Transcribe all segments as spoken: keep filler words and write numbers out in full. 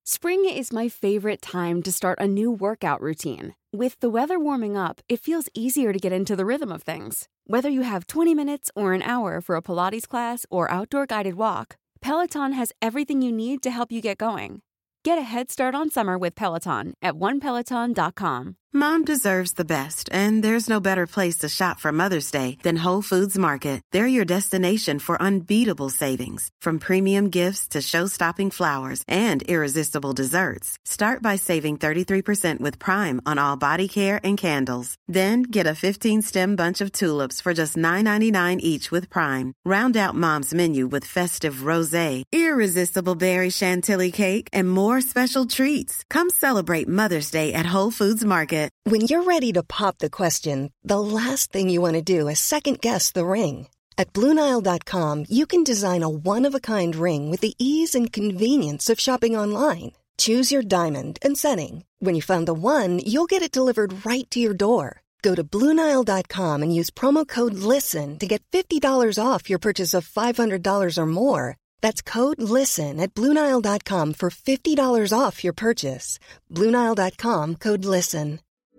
Spring is my favorite time to start a new workout routine. With the weather warming up, it feels easier to get into the rhythm of things. Whether you have twenty minutes or an hour for a Pilates class or outdoor guided walk, Peloton has everything you need to help you get going. Get a head start on summer with Peloton at one peloton dot com. Mom deserves the best, and there's no better place to shop for Mother's Day than Whole Foods Market. They're your destination for unbeatable savings, from premium gifts to show-stopping flowers and irresistible desserts. Start by saving thirty-three percent with Prime on all body care and candles. Then get a fifteen-stem bunch of tulips for just nine ninety-nine each with Prime. Round out Mom's menu with festive rosé, irresistible berry chantilly cake, and more special treats. Come celebrate Mother's Day at Whole Foods Market. When you're ready to pop the question, the last thing you want to do is second-guess the ring. At Blue Nile dot com, you can design a one-of-a-kind ring with the ease and convenience of shopping online. Choose your diamond and setting. When you find the one, you'll get it delivered right to your door. Go to Blue Nile dot com and use promo code LISTEN to get fifty dollars off your purchase of five hundred dollars or more. That's code LISTEN at Blue Nile dot com for fifty dollars off your purchase. Blue Nile dot com, code LISTEN.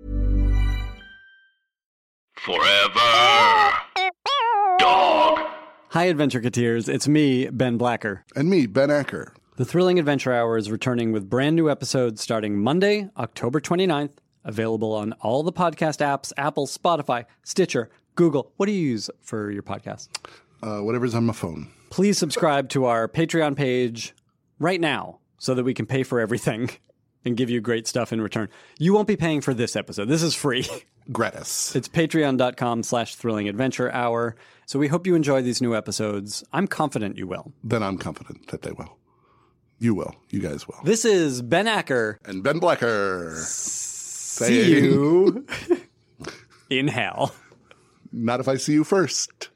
Forever Dog. Hi, Adventureketeers. It's me, Ben Blacker. And me, Ben Acker. The Thrilling Adventure Hour is returning with brand new episodes starting Monday, October twenty-ninth. Available on all the podcast apps, Apple, Spotify, Stitcher, Google. What do you use for your podcast? Uh, whatever's on my phone. Please subscribe to our Patreon page right now so that we can pay for everything and give you great stuff in return. You won't be paying for this episode. This is free. Gratis. It's patreon.com slash thrilling adventure hour. So we hope you enjoy these new episodes. I'm confident you will. Then I'm confident that they will. You will. You guys will. This is Ben Acker. And Ben Blacker. See you in hell. Not if I see you first.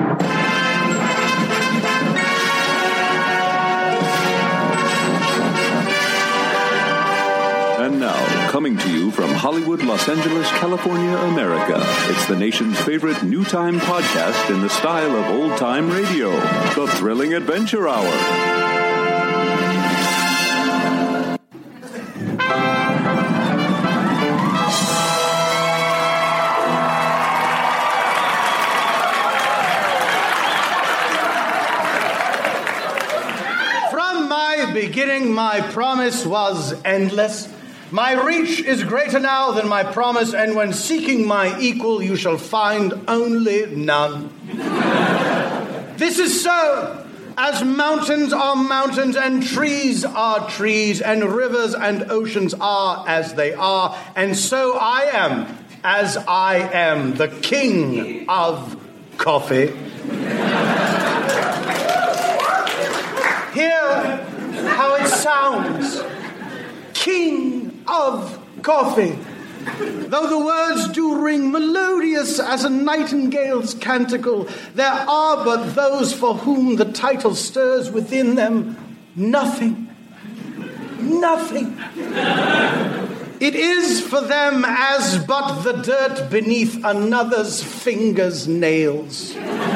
And now, coming to you from Hollywood, Los Angeles, California, America, it's the nation's favorite new time podcast in the style of old-time radio, The Thrilling Adventure Hour. Beginning, my promise was endless. My reach is greater now than my promise, and when seeking my equal, you shall find only none. This is so, as mountains are mountains, and trees are trees, and rivers and oceans are as they are, and so I am as I am, the king of coffee. Hear how it sounds. King of coffee. Though the words do ring melodious as a nightingale's canticle, there are but those for whom the title stirs within them nothing. Nothing. It is for them as but the dirt beneath another's finger's nails.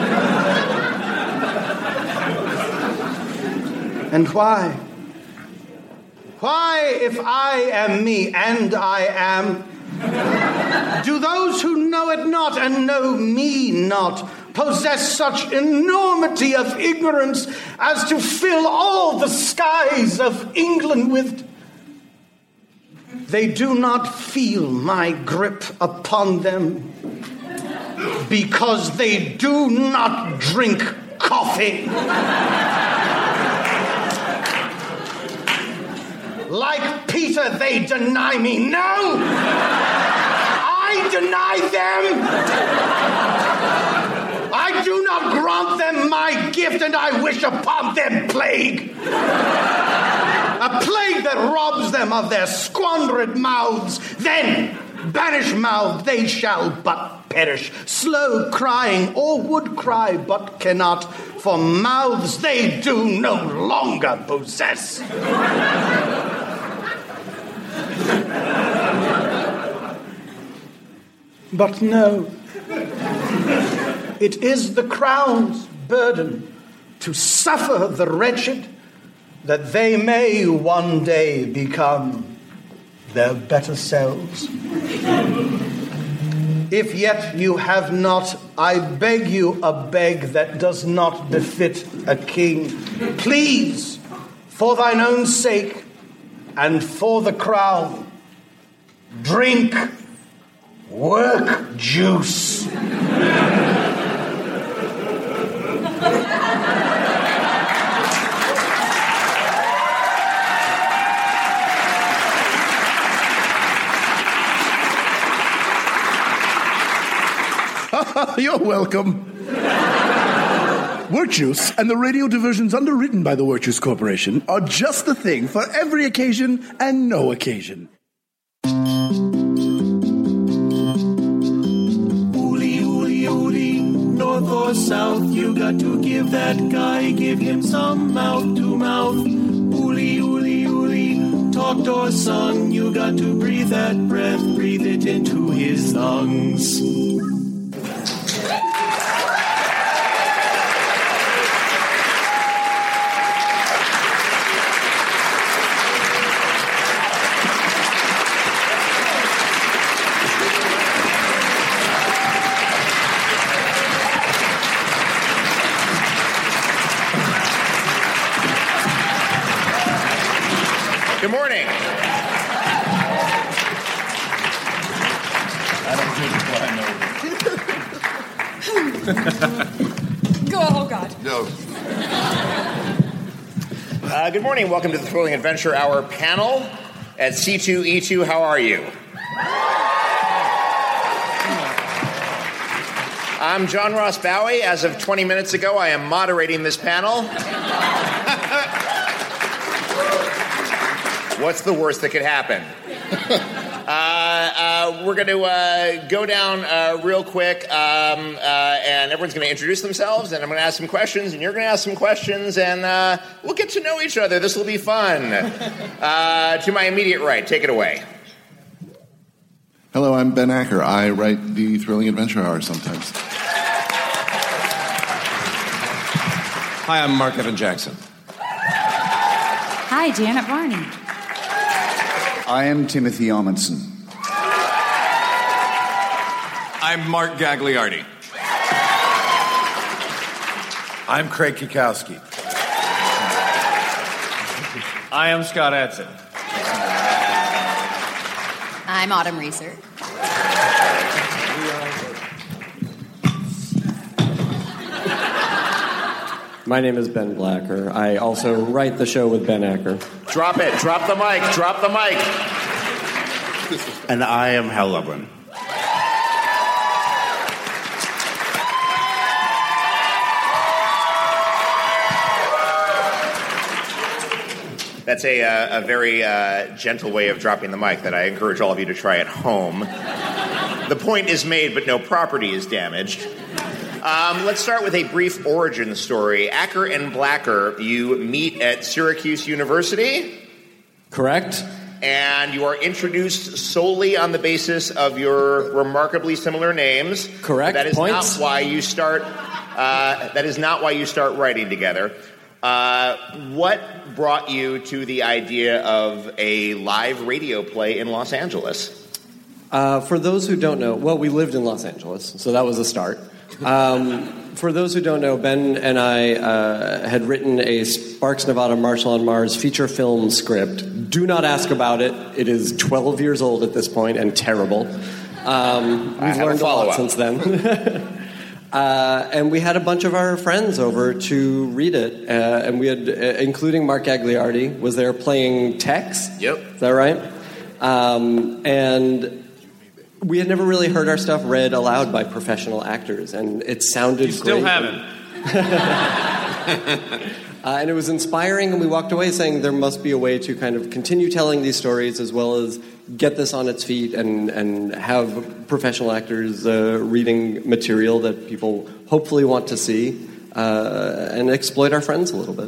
And why? Why, if I am me, and I am, do those who know it not and know me not possess such enormity of ignorance as to fill all the skies of England with? They do not feel my grip upon them because they do not drink coffee. Like Peter, they deny me. No! I deny them! I do not grant them my gift, and I wish upon them plague. A plague that robs them of their squandered mouths. Then, banish-mouthed, they shall but perish, slow crying, or would cry, but cannot, for mouths they do no longer possess. But no, it is the crown's burden to suffer the wretched, that they may one day become their better selves. If yet you have not, I beg you a beg that does not befit a king. Please, for thine own sake and for the crown, drink work juice. You're welcome. Work Juice and the radio diversions underwritten by the Work Juice Corporation are just the thing for every occasion and no occasion. Ooly, ooly, ooly, north or south, you got to give that guy, give him some mouth to mouth. Ooly, ooly, ooly, talked or sung, you got to breathe that breath, breathe it into his lungs. Good morning. I don't drink what I know. Go, oh God. No. Uh, good morning. Welcome to the Thrilling Adventure Hour panel at C two E two. How are you? I'm John Ross Bowie. As of twenty minutes ago, I am moderating this panel. What's the worst that could happen? uh, uh, we're going to uh, go down uh, real quick, um, uh, and everyone's going to introduce themselves, and I'm going to ask some questions, and you're going to ask some questions, and uh, we'll get to know each other. This will be fun. Uh, to my immediate right, take it away. Hello, I'm Ben Acker. I write the Thrilling Adventure Hour sometimes. Hi, I'm Mark Evan Jackson. Hi, Janet Varney. I am Timothy Amundsen. I'm Mark Gagliardi. I'm Craig Kikowski. I am Scott Adson. I'm Autumn Reeser. My name is Ben Blacker. I also write the show with Ben Acker. Drop it. Drop the mic. Drop the mic. And I am Hal Lublin. That's a, uh, a very uh, gentle way of dropping the mic that I encourage all of you to try at home. The point is made, but no property is damaged. Um, let's start with a brief origin story. Acker and Blacker, you meet at Syracuse University. Correct. And you are introduced solely on the basis of your remarkably similar names. Correct. That is Points. not why you start. Uh, that is not why you start writing together. Uh, what brought you to the idea of a live radio play in Los Angeles? Uh, for those who don't know, well, we lived in Los Angeles, so that was a start. Um, for those who don't know, Ben and I uh, had written a Sparks, Nevada, Marshall on Mars feature film script. Do not ask about it. It is twelve years old at this point and terrible. Um, we've learned a, a lot since then. uh, and we had a bunch of our friends over to read it, uh, and we had, uh, including Mark Gagliardi, was there playing Tex. Yep. Is that right? Um, and we had never really heard our stuff read aloud by professional actors, and it sounded you still great. haven't. uh, and it was inspiring, and we walked away saying there must be a way to kind of continue telling these stories as well as get this on its feet and, and have professional actors uh, reading material that people hopefully want to see uh, and exploit our friends a little bit.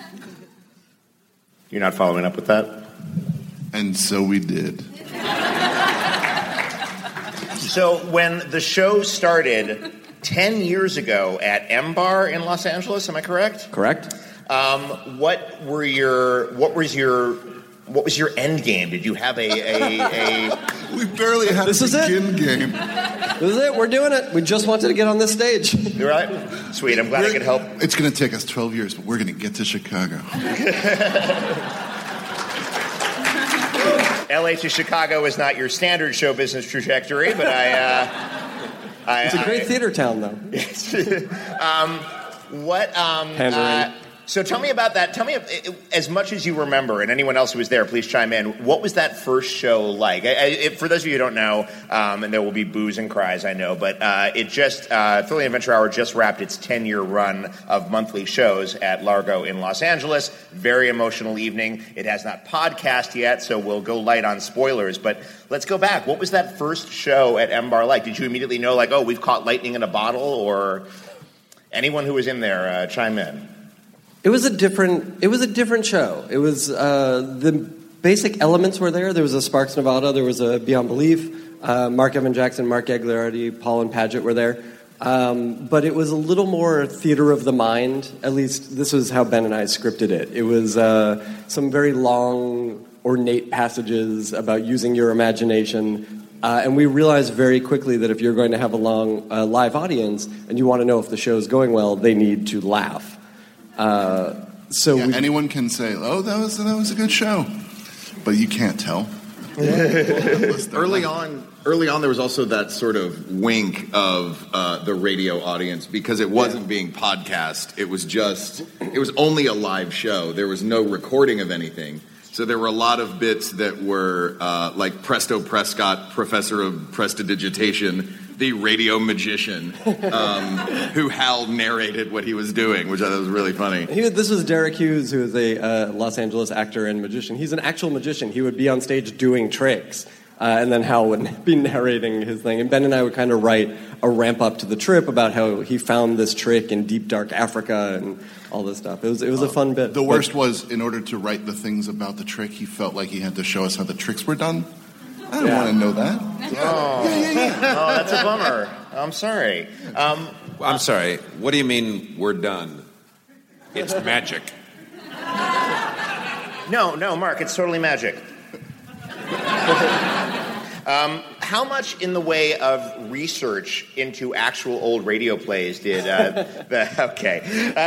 You're not following up with that? And so we did. So when the show started ten years ago at M Bar in Los Angeles, am I correct? Correct. Um, what were your what was your what was your end game? Did you have a a, a We barely had This a is it. begin game. This is it. We're doing it. We just wanted to get on this stage. You're right. Sweet. I'm glad I could help. It's going to take us twelve years, but we're going to get to Chicago. L A to Chicago is not your standard show business trajectory, but I. Uh, I It's a great I, theater town, though. um, what? Um, uh, so tell me about that. Tell me, as much as you remember, and anyone else who was there, please chime in. What was that first show like? I, I, for those of you who don't know, um, and there will be boos and cries, I know, but uh, it just uh, Thrilling Adventure Hour just wrapped its ten-year run of monthly shows at Largo in Los Angeles. Very emotional evening. It has not podcast yet, so we'll go light on spoilers. But let's go back. What was that first show at M Bar like? Did you immediately know, like, oh, we've caught lightning in a bottle? Or anyone who was in there, uh, chime in. It was a different. It was a different show. It was uh, the basic elements were there. There was a Sparks Nevada. There was a Beyond Belief. Uh, Mark Evan Jackson, Mark Gagliardi, Paul and Paget were there. Um, but it was a little more theater of the mind. At least this was how Ben and I scripted it. It was uh, some very long, ornate passages about using your imagination. Uh, and we realized very quickly that if you're going to have a long uh, live audience and you want to know if the show's going well, they need to laugh. Uh, so yeah, we, anyone can say, "Oh, that was that was a good show," but you can't tell. early on, early on, there was also that sort of wink of uh, the radio audience because it wasn't yeah. being podcast. It was just, it was only a live show. There was no recording of anything. So there were a lot of bits that were uh, like Presto Prescott, professor of prestidigitation, the radio magician, um, who Hal narrated what he was doing, which I thought was really funny. He, this was Derek Hughes, who is a uh, Los Angeles actor and magician. He's an actual magician. He would be on stage doing tricks, uh, and then Hal would be narrating his thing. And Ben and I would kind of write a ramp-up to the trip about how he found this trick in deep, dark Africa and all this stuff. It was it was a fun bit. The worst was, in order to write the things about the trick, he felt like he had to show us how the tricks were done. I don't yeah. want to know that. Oh. Yeah, yeah, yeah. Oh, that's a bummer. I'm sorry. Um, I'm sorry. What do you mean we're done? It's magic. No, no, Mark, it's totally magic. Um, how much in the way of research into actual old radio plays did uh, the okay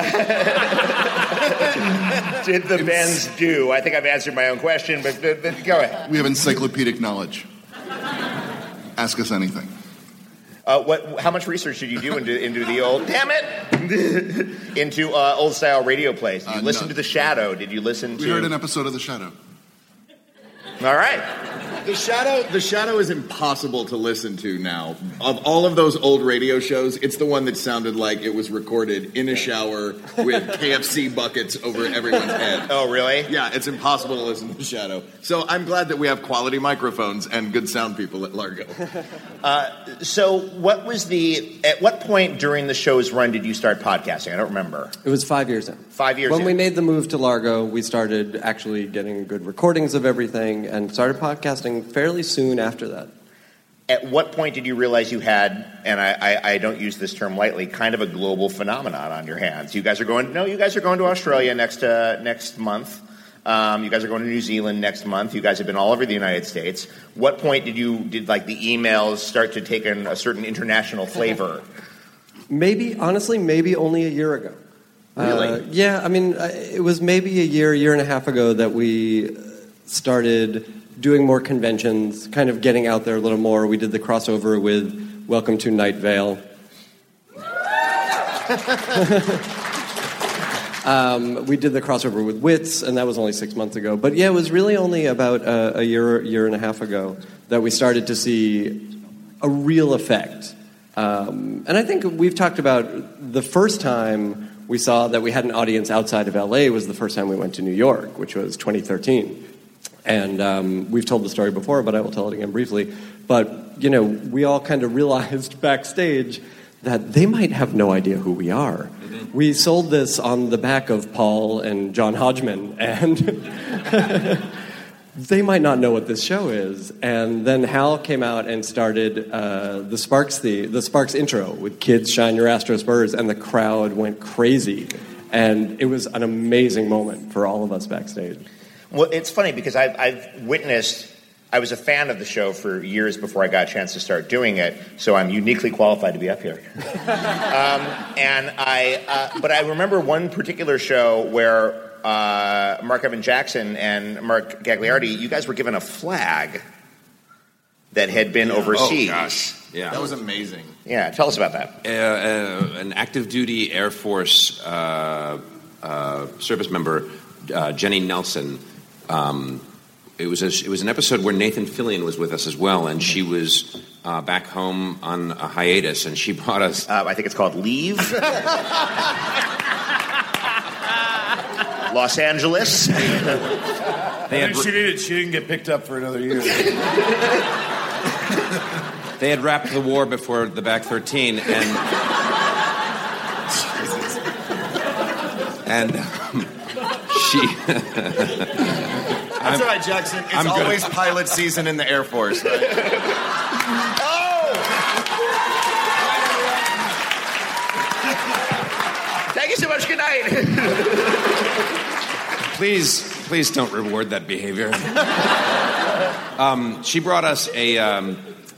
uh, did the Bens do? I think I've answered my own question, but, but, but go ahead. We have encyclopedic knowledge. Ask us anything. Uh, what? How much research did you do into into the old? Damn it! into uh, old style radio plays. Did you uh, listen no. to The Shadow? Did you listen to? We heard an episode of The Shadow. All right. The Shadow, The Shadow is impossible to listen to now. Of all of those old radio shows, it's the one that sounded like it was recorded in a shower with K F C buckets over everyone's head. Oh, really? Yeah, it's impossible to listen to The Shadow. So I'm glad that we have quality microphones and good sound people at Largo. Uh, so what was the, at what point during the show's run did you start podcasting? I don't remember. It was five years in. Five years when in. When we made the move to Largo, we started actually getting good recordings of everything and started podcasting fairly soon after that. At what point did you realize you had, and I, I, I don't use this term lightly, kind of a global phenomenon on your hands? You guys are going, no, you guys are going to Australia next uh, next month. Um, you guys are going to New Zealand next month. You guys have been all over the United States. What point did you, did like the emails start to take in a certain international flavor? Maybe, honestly, maybe only a year ago. Really? Uh, yeah, I mean, it was maybe a year, year and a half ago that we started doing more conventions, kind of getting out there a little more. We did the crossover with Welcome to Night Vale. um, we did the crossover with Wits, and that was only six months ago. But yeah, it was really only about uh, a year, year and a half ago that we started to see a real effect. Um, and I think we've talked about the first time we saw that we had an audience outside of L A was the first time we went to New York, which was twenty thirteen. And um, we've told the story before, but I will tell it again briefly. But, you know, we all kind of realized backstage that they might have no idea who we are. Mm-hmm. We sold this on the back of Paul and John Hodgman, and they might not know what this show is. And then Hal came out and started uh, the Sparks the, the Sparks intro with Kids Shine Your Astro Spurs, and the crowd went crazy. And it was an amazing moment for all of us backstage. Well, it's funny because I've, I've witnessed, I was a fan of the show for years before I got a chance to start doing it, so I'm uniquely qualified to be up here. um, and I, uh, but I remember one particular show where uh, Mark Evan Jackson and Mark Gagliardi, you guys were given a flag that had been Yeah. overseas. Oh, gosh. Yeah. That was amazing. Yeah, tell us about that. Uh, uh, an active duty Air Force uh, uh, service member, uh, Jenny Nelson. Um, it was a, it was an episode where Nathan Fillion was with us as well, and she was uh, back home on a hiatus, and she brought us. Uh, I think it's called Leave. Los Angeles. They had, she didn't. She didn't get picked up for another year. They had wrapped the war before the back thirteen, and and um, she. That's all right, Jackson. It's I'm good. always pilot season in the Air Force. Right? Oh! Thank you so much. Good night. Please, please don't reward that behavior. um, she brought us a um,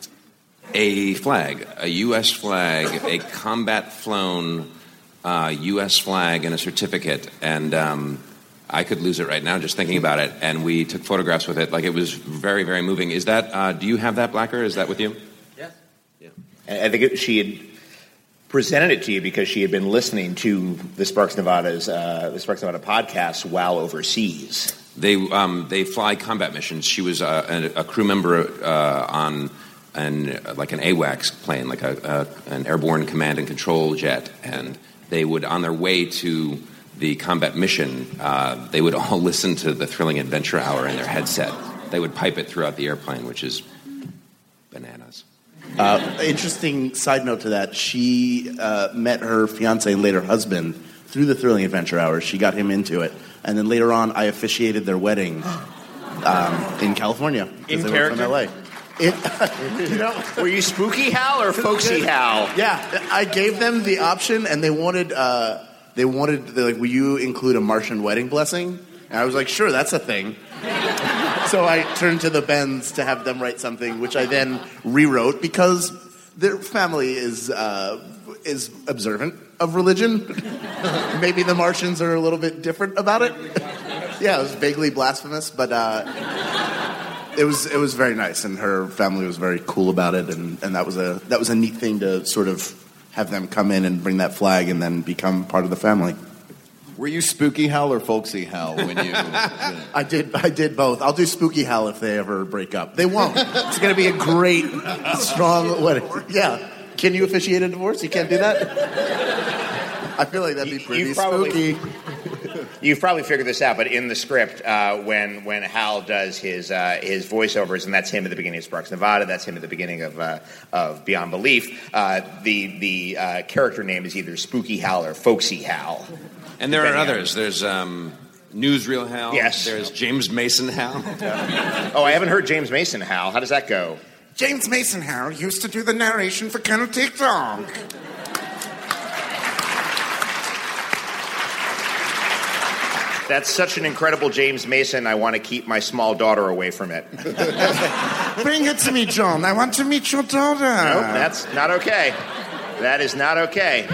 a flag, a U S flag, a combat-flown uh, U S flag, and a certificate. And um, I could lose it right now just thinking about it. And we took photographs with it. Like, it was very, very moving. Is that? Uh, do you have that, Blacker? Is that with you? Yes. Yeah. I think it, she had presented it to you because she had been listening to the Sparks Nevada's uh, the Sparks Nevada podcast while overseas. They um, they fly combat missions. She was uh, a, a crew member uh, on an like an AWACS plane, like a, a an airborne command and control jet, and they would, on their way to the combat mission, uh, they would all listen to the Thrilling Adventure Hour in their headset. They would pipe it throughout the airplane, which is bananas. Uh, interesting side note to that, she uh, met her fiance and later husband through the Thrilling Adventure Hour. She got him into it. And then later on, I officiated their wedding um, in California. In they character? were from L A. It, you know, were you spooky Hal or folksy Hal? Yeah, I gave them the option, and they wanted, uh, they wanted, they're like, will you include a Martian wedding blessing? And I was like, sure, that's a thing. So I turned to the Bens to have them write something, which I then rewrote because their family is uh, is observant of religion. Maybe the Martians are a little bit different about it. Yeah, it was vaguely blasphemous, but uh, it was it was very nice, and her family was very cool about it, and, and that was a that was a neat thing to sort of have them come in and bring that flag and then become part of the family. Were you spooky Hal or folksy Hal when you? I did. I did both. I'll do spooky Hal if they ever break up. They won't. It's going to be a great, strong wedding. Yeah. Can you officiate a divorce? You can't do that. I feel like that'd be pretty You've probably, spooky. You've probably figured this out, but in the script, uh, when when Hal does his uh, his voiceovers, and that's him at the beginning of Sparks Nevada, that's him at the beginning of uh, of Beyond Belief. Uh, the the uh, character name is either Spooky Hal or Folksy Hal. And there are others. There's um, Newsreel Hal. Yes. There's James Mason Hal. Oh, I haven't heard James Mason Hal. How does that go? James Mason Hal used to do the narration for Colonel TikTok. That's such an incredible James Mason. I want to keep my small daughter away from it. Bring it to me, John. I want to meet your daughter. Nope, that's not okay. That is not okay.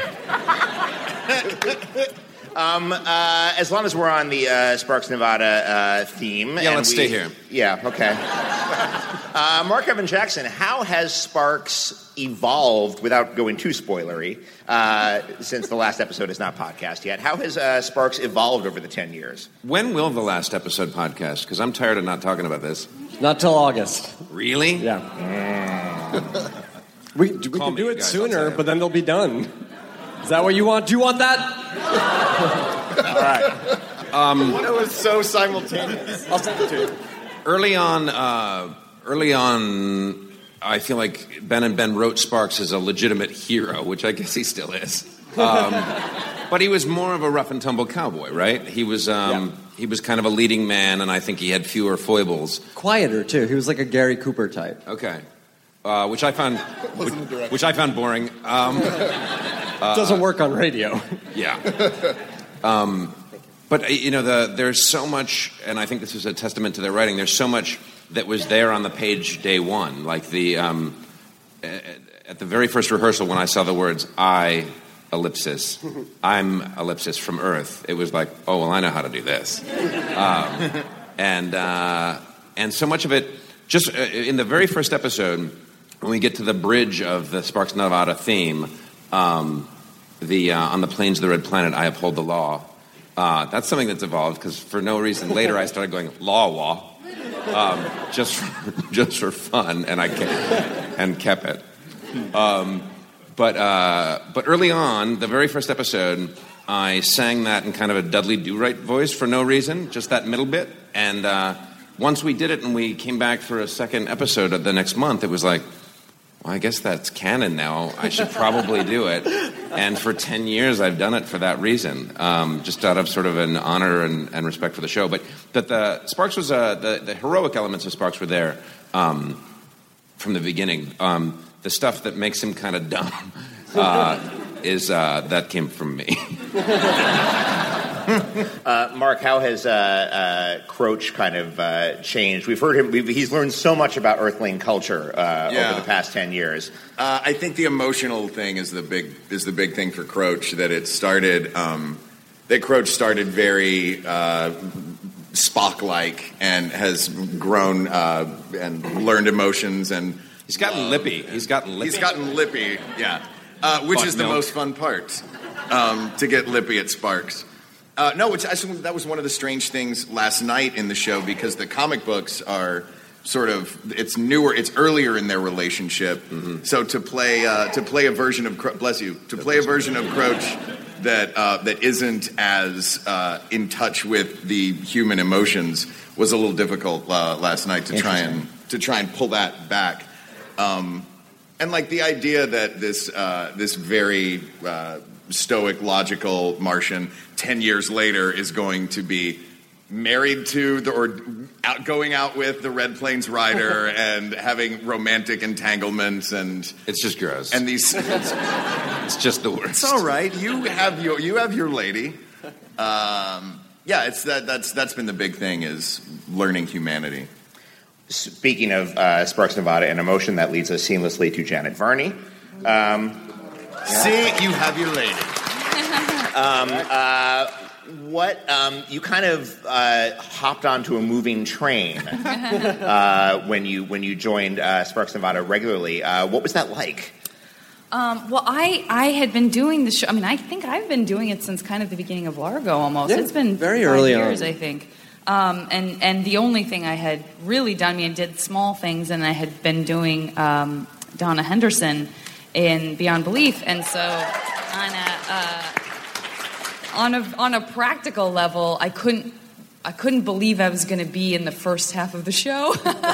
Um, uh, as long as we're on the uh, Sparks Nevada uh, theme. Yeah, and let's we, stay here. Yeah, okay. uh, Mark Evan Jackson, how has Sparks evolved, without going too spoilery, uh, since the last episode is not podcast yet? How has uh, Sparks evolved over the ten years? When will the last episode podcast? Because I'm tired of not talking about this. Not till August. Really? Yeah. we we Call can me, do it guys, I'll sooner, tell you. but then they'll be done. Is that what you want? Do you want that? All right. Um, It was so simultaneous. I'll send it to you. Early on, uh, early on, I feel like Ben and Ben wrote Sparks as a legitimate hero, which I guess he still is. Um, but he was more of a rough and tumble cowboy, right? He was um, yeah. he was kind of a leading man, and I think he had fewer foibles. Quieter too. He was like a Gary Cooper type. Okay, uh, which I found which, which I found boring. Um, uh, Doesn't work on radio. Yeah. Um, but, you know, the, there's so much, and I think this is a testament to their writing, there's so much that was there on the page day one. Like the, um, at the very first rehearsal when I saw the words, I, ellipsis, I'm ellipsis from Earth, it was like, oh, well, I know how to do this. Um, and, uh, and so much of it, just in the very first episode, when we get to the bridge of the Sparks Nevada theme, um, the uh, on the plains of the Red Planet, I uphold the law. Uh, that's something that's evolved because for no reason later I started going law wah, um, just for, just for fun, and I kept, and kept it. Um, but uh, but early on, the very first episode, I sang that in kind of a Dudley Do-Right voice for no reason, just that middle bit. And uh, once we did it, and we came back for a second episode of the next month, it was like, well, I guess that's canon now. I should probably do it. And for ten years, I've done it for that reason, um, just out of sort of an honor and, and respect for the show. But that the Sparks was uh, the the heroic elements of Sparks were there um, from the beginning. Um, the stuff that makes him kind of dumb uh, is uh, that came from me. uh, Mark, how has uh, uh, Croach kind of uh, changed? We've heard him. We've, he's learned so much about Earthling culture uh, yeah. over the past ten years. Uh, I think the emotional thing is the big is the big thing for Croach. That it started. Um, that Croach started very uh, Spock-like and has grown uh, and learned emotions and he's gotten uh, lippy. He's gotten lippy. He's gotten lippy. Yeah, uh, which Fuck is the milk. most fun part. Um, to get lippy at Sparks. Uh, no, which I assume that was one of the strange things last night in the show because the comic books are sort of it's newer, it's earlier in their relationship. Mm-hmm. So to play uh, to play a version of Cro- bless you to play a version of Croach that uh, that isn't as uh, in touch with the human emotions was a little difficult uh, last night to try and to try and pull that back. Um, and like the idea that this uh, this very uh, stoic, logical Martian ten years later is going to be married to the, or out, going out with the Red Plains rider and having romantic entanglements and it's just gross. And these, it's, it's just the worst. It's all right. You have your you have your lady. Um, yeah, it's that that's that's been the big thing is learning humanity. Speaking of uh, Sparks Nevada and emotion, that leads us seamlessly to Janet Varney. Um, See, you have your lady. um, uh, what um, you kind of uh, hopped onto a moving train uh, when you when you joined uh, Sparks Nevada regularly. Uh, what was that like? Um, well, I, I had been doing the show. I mean, I think I've been doing it since kind of the beginning of Largo almost. Yeah, it's been very five early years, on. I think. Um, and, and the only thing I had really done, I mean, I did small things, and I had been doing um, Donna Henderson in Beyond Belief. And so on a, uh, on a, on a practical level, I couldn't I couldn't believe I was going to be in the first half of the show.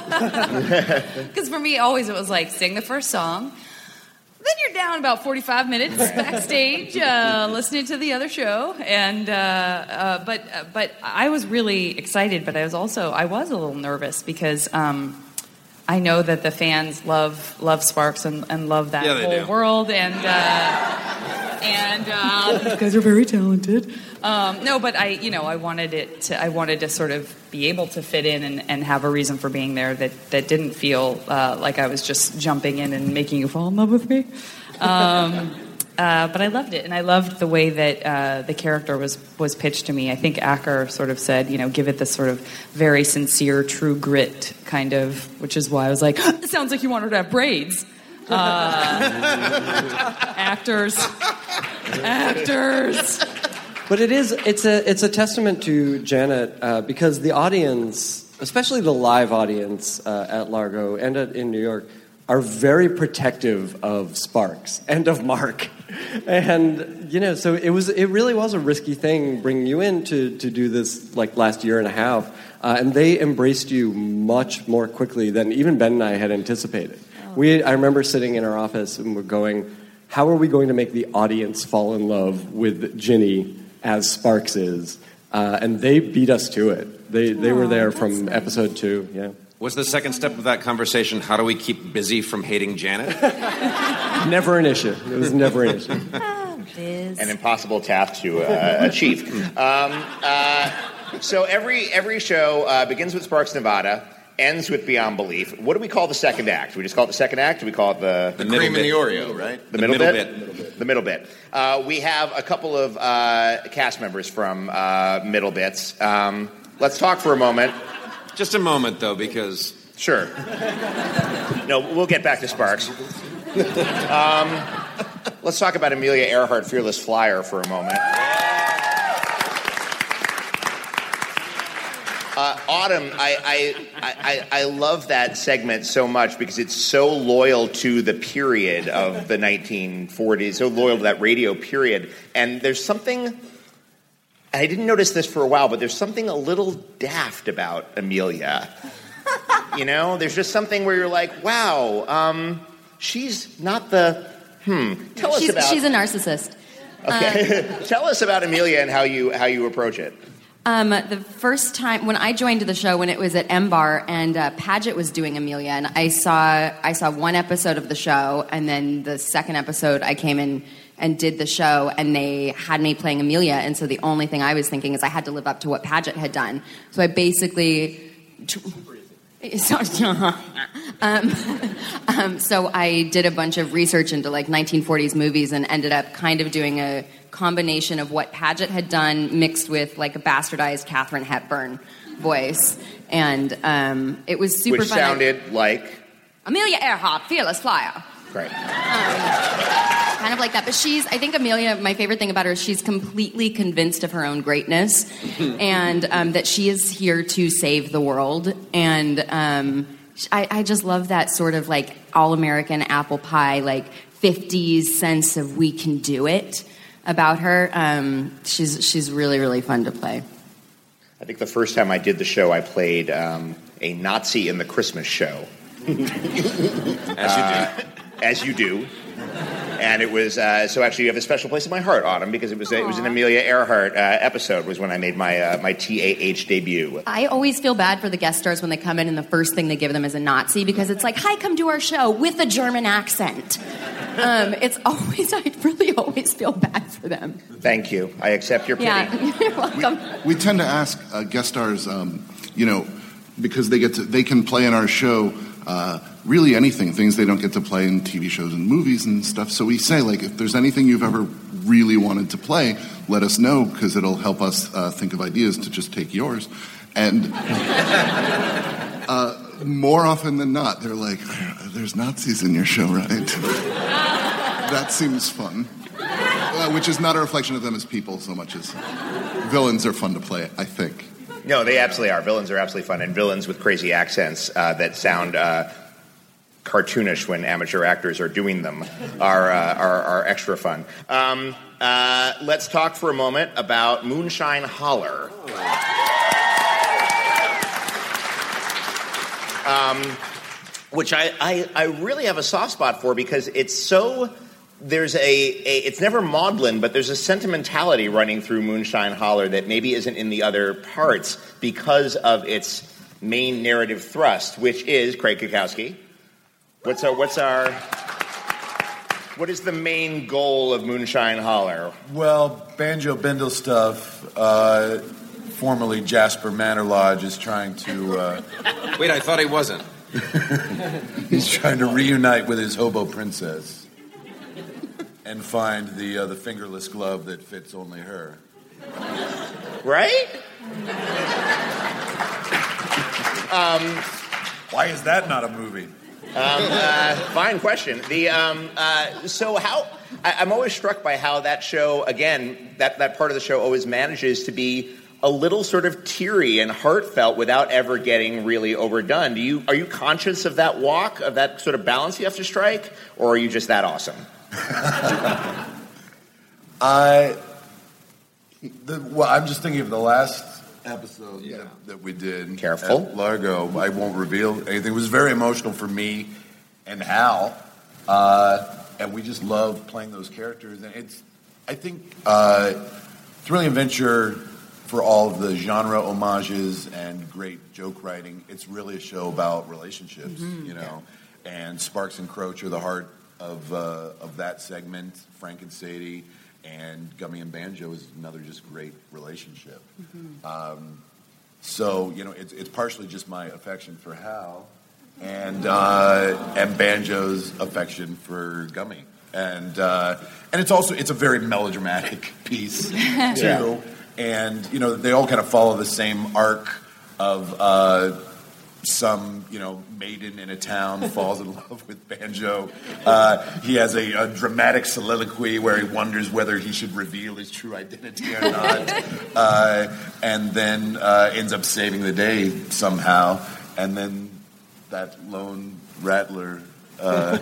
Because for me, always it was like, sing the first song. Then you're down about forty-five minutes backstage, uh, listening to the other show, and uh, uh, but uh, but I was really excited, but I was also I was a little nervous because um, I know that the fans love love Sparks and, and love that Yeah, they whole do. world, and uh, and uh, these guys are very talented. Um, no, but I you know I wanted it to I wanted to sort of be able to fit in and, and have a reason for being there that, that didn't feel uh, like I was just jumping in and making you fall in love with me. Um, uh, but I loved it, and I loved the way that uh, the character was, was pitched to me. I think Acker sort of said, you know, give it this sort of very sincere, true grit kind of, which is why I was like, it sounds like you want her to have braids. Uh, actors. Actors. But it is, it's a, it's a testament to Janet uh, because the audience, especially the live audience uh, at Largo and at, in New York, are very protective of Sparks and of Mark. And, you know, so it was, it really was a risky thing bringing you in to, to do this, like, last year and a half. Uh, and they embraced you much more quickly than even Ben and I had anticipated. Oh. We, I remember sitting in our office and we're going, how are we going to make the audience fall in love with Ginny as Sparks is, uh, and they beat us to it. They they Aww, were there that's from nice. episode two. Yeah, Was the second step of that conversation, how do we keep busy from hating Janet? never an issue. It was never an issue. Ah, busy. is. An impossible task to uh, achieve. Um, uh, so every every show uh, begins with Sparks Nevada, ends with Beyond Belief. What do we call the second act? Do we just call it the second act? Do we call it the... The, the cream and the Oreo, right? The, the middle, middle bit? bit? Middle bit. The middle bit. Uh, we have a couple of uh, cast members from uh, Middle Bits. Um, let's talk for a moment. Just a moment, though, because... Sure. No, we'll get back to Sparks. Um, let's talk about Amelia Earhart, Fearless Flyer, for a moment. Uh, Autumn, I, I, I, I love that segment so much because it's so loyal to the period of the nineteen forties, so loyal to that radio period. And there's something, I didn't notice this for a while, but there's something a little daft about Amelia. You know, there's just something where you're like, wow, um, she's not the, hmm. Tell us she's, about... She's a narcissist. Okay. Um, Tell us about Amelia and how you how you approach it. Um, the first time when I joined the show, when it was at M Bar, and uh, Paget was doing Amelia, and I saw I saw one episode of the show, and then the second episode I came in and did the show, and they had me playing Amelia, and so the only thing I was thinking is I had to live up to what Paget had done. So I basically. um, um, so I did a bunch of research into like nineteen forties movies and ended up kind of doing a combination of what Paget had done mixed with like a bastardized Katharine Hepburn voice, and um, it was super Which fun. sounded like Amelia Earhart, Fearless Flyer. Great. Um, kind of like that. But she's, I think Amelia, my favorite thing about her is she's completely convinced of her own greatness and um, that she is here to save the world. And um, I, I just love that sort of like all-American apple pie, like fifties sense of we can do it about her. Um, she's, she's really, really fun to play. I think the first time I did the show, I played um, a Nazi in the Christmas show. As you do. Uh, as you do. And it was, uh, so actually you have a special place in my heart, Autumn, because it was a, it was an Amelia Earhart uh, episode was when I made my uh, my T A H debut. I always feel bad for the guest stars when they come in and the first thing they give them is a Nazi because it's like, hi, come to our show with a German accent. Um, it's always, I really always feel bad for them. Thank you. I accept your pity. Yeah, you're welcome. We, we tend to ask uh, guest stars, um, you know, because they get to, they can play in our show uh, really anything, things they don't get to play in T V shows and movies and stuff. So we say, like, if there's anything you've ever really wanted to play, let us know, because it'll help us uh, think of ideas to just take yours. And uh, more often than not, they're like, there's Nazis in your show, right? That seems fun. Uh, which is not a reflection of them as people so much as villains are fun to play, I think. No, they absolutely are. Villains are absolutely fun, and villains with crazy accents uh, that sound uh, cartoonish when amateur actors are doing them are uh, are, are extra fun. Um, uh, let's talk for a moment about Moonshine Holler. Um, which I, I, I really have a soft spot for because it's so... There's a, a, it's never maudlin, but there's a sentimentality running through Moonshine Holler that maybe isn't in the other parts because of its main narrative thrust, which is, Craig Kukowski, what's our, what's our, what is the main goal of Moonshine Holler? Well, Banjo Bindle stuff, uh, formerly Jasper Manor Lodge, is trying to... Uh, Wait, I thought he wasn't. He's trying to reunite with his hobo princess. And find the uh, the fingerless glove that fits only her. Right? um, Why is that not a movie? Um, uh, fine question. The um, uh, so how I, I'm always struck by how that show again that that part of the show always manages to be a little sort of teary and heartfelt without ever getting really overdone. Do you are you conscious of that walk, of that sort of balance you have to strike, or are you just that awesome? I, the, well, I'm just thinking of the last episode yeah. that, that we did. Careful. At Largo. I won't reveal anything. It was very emotional for me and Hal, uh, and we just love playing those characters. And it's, I think, uh, Thrilling Adventure, for all of the genre homages and great joke writing, it's really a show about relationships, mm-hmm. you know. Yeah. And Sparks and Croach are the heart of uh, of that segment, Frank and Sadie, and Gummy and Banjo is another just great relationship. Mm-hmm. Um, so, you know, it's, it's partially just my affection for Hal and uh, and Banjo's affection for Gummy. And uh, and it's also, it's a very melodramatic piece, too. Yeah. And, you know, they all kind of follow the same arc of uh, some, you know, maiden in a town falls in love with Banjo. Uh, he has a, a dramatic soliloquy where he wonders whether he should reveal his true identity or not. uh, and then uh, ends up saving the day somehow. And then that lone rattler uh,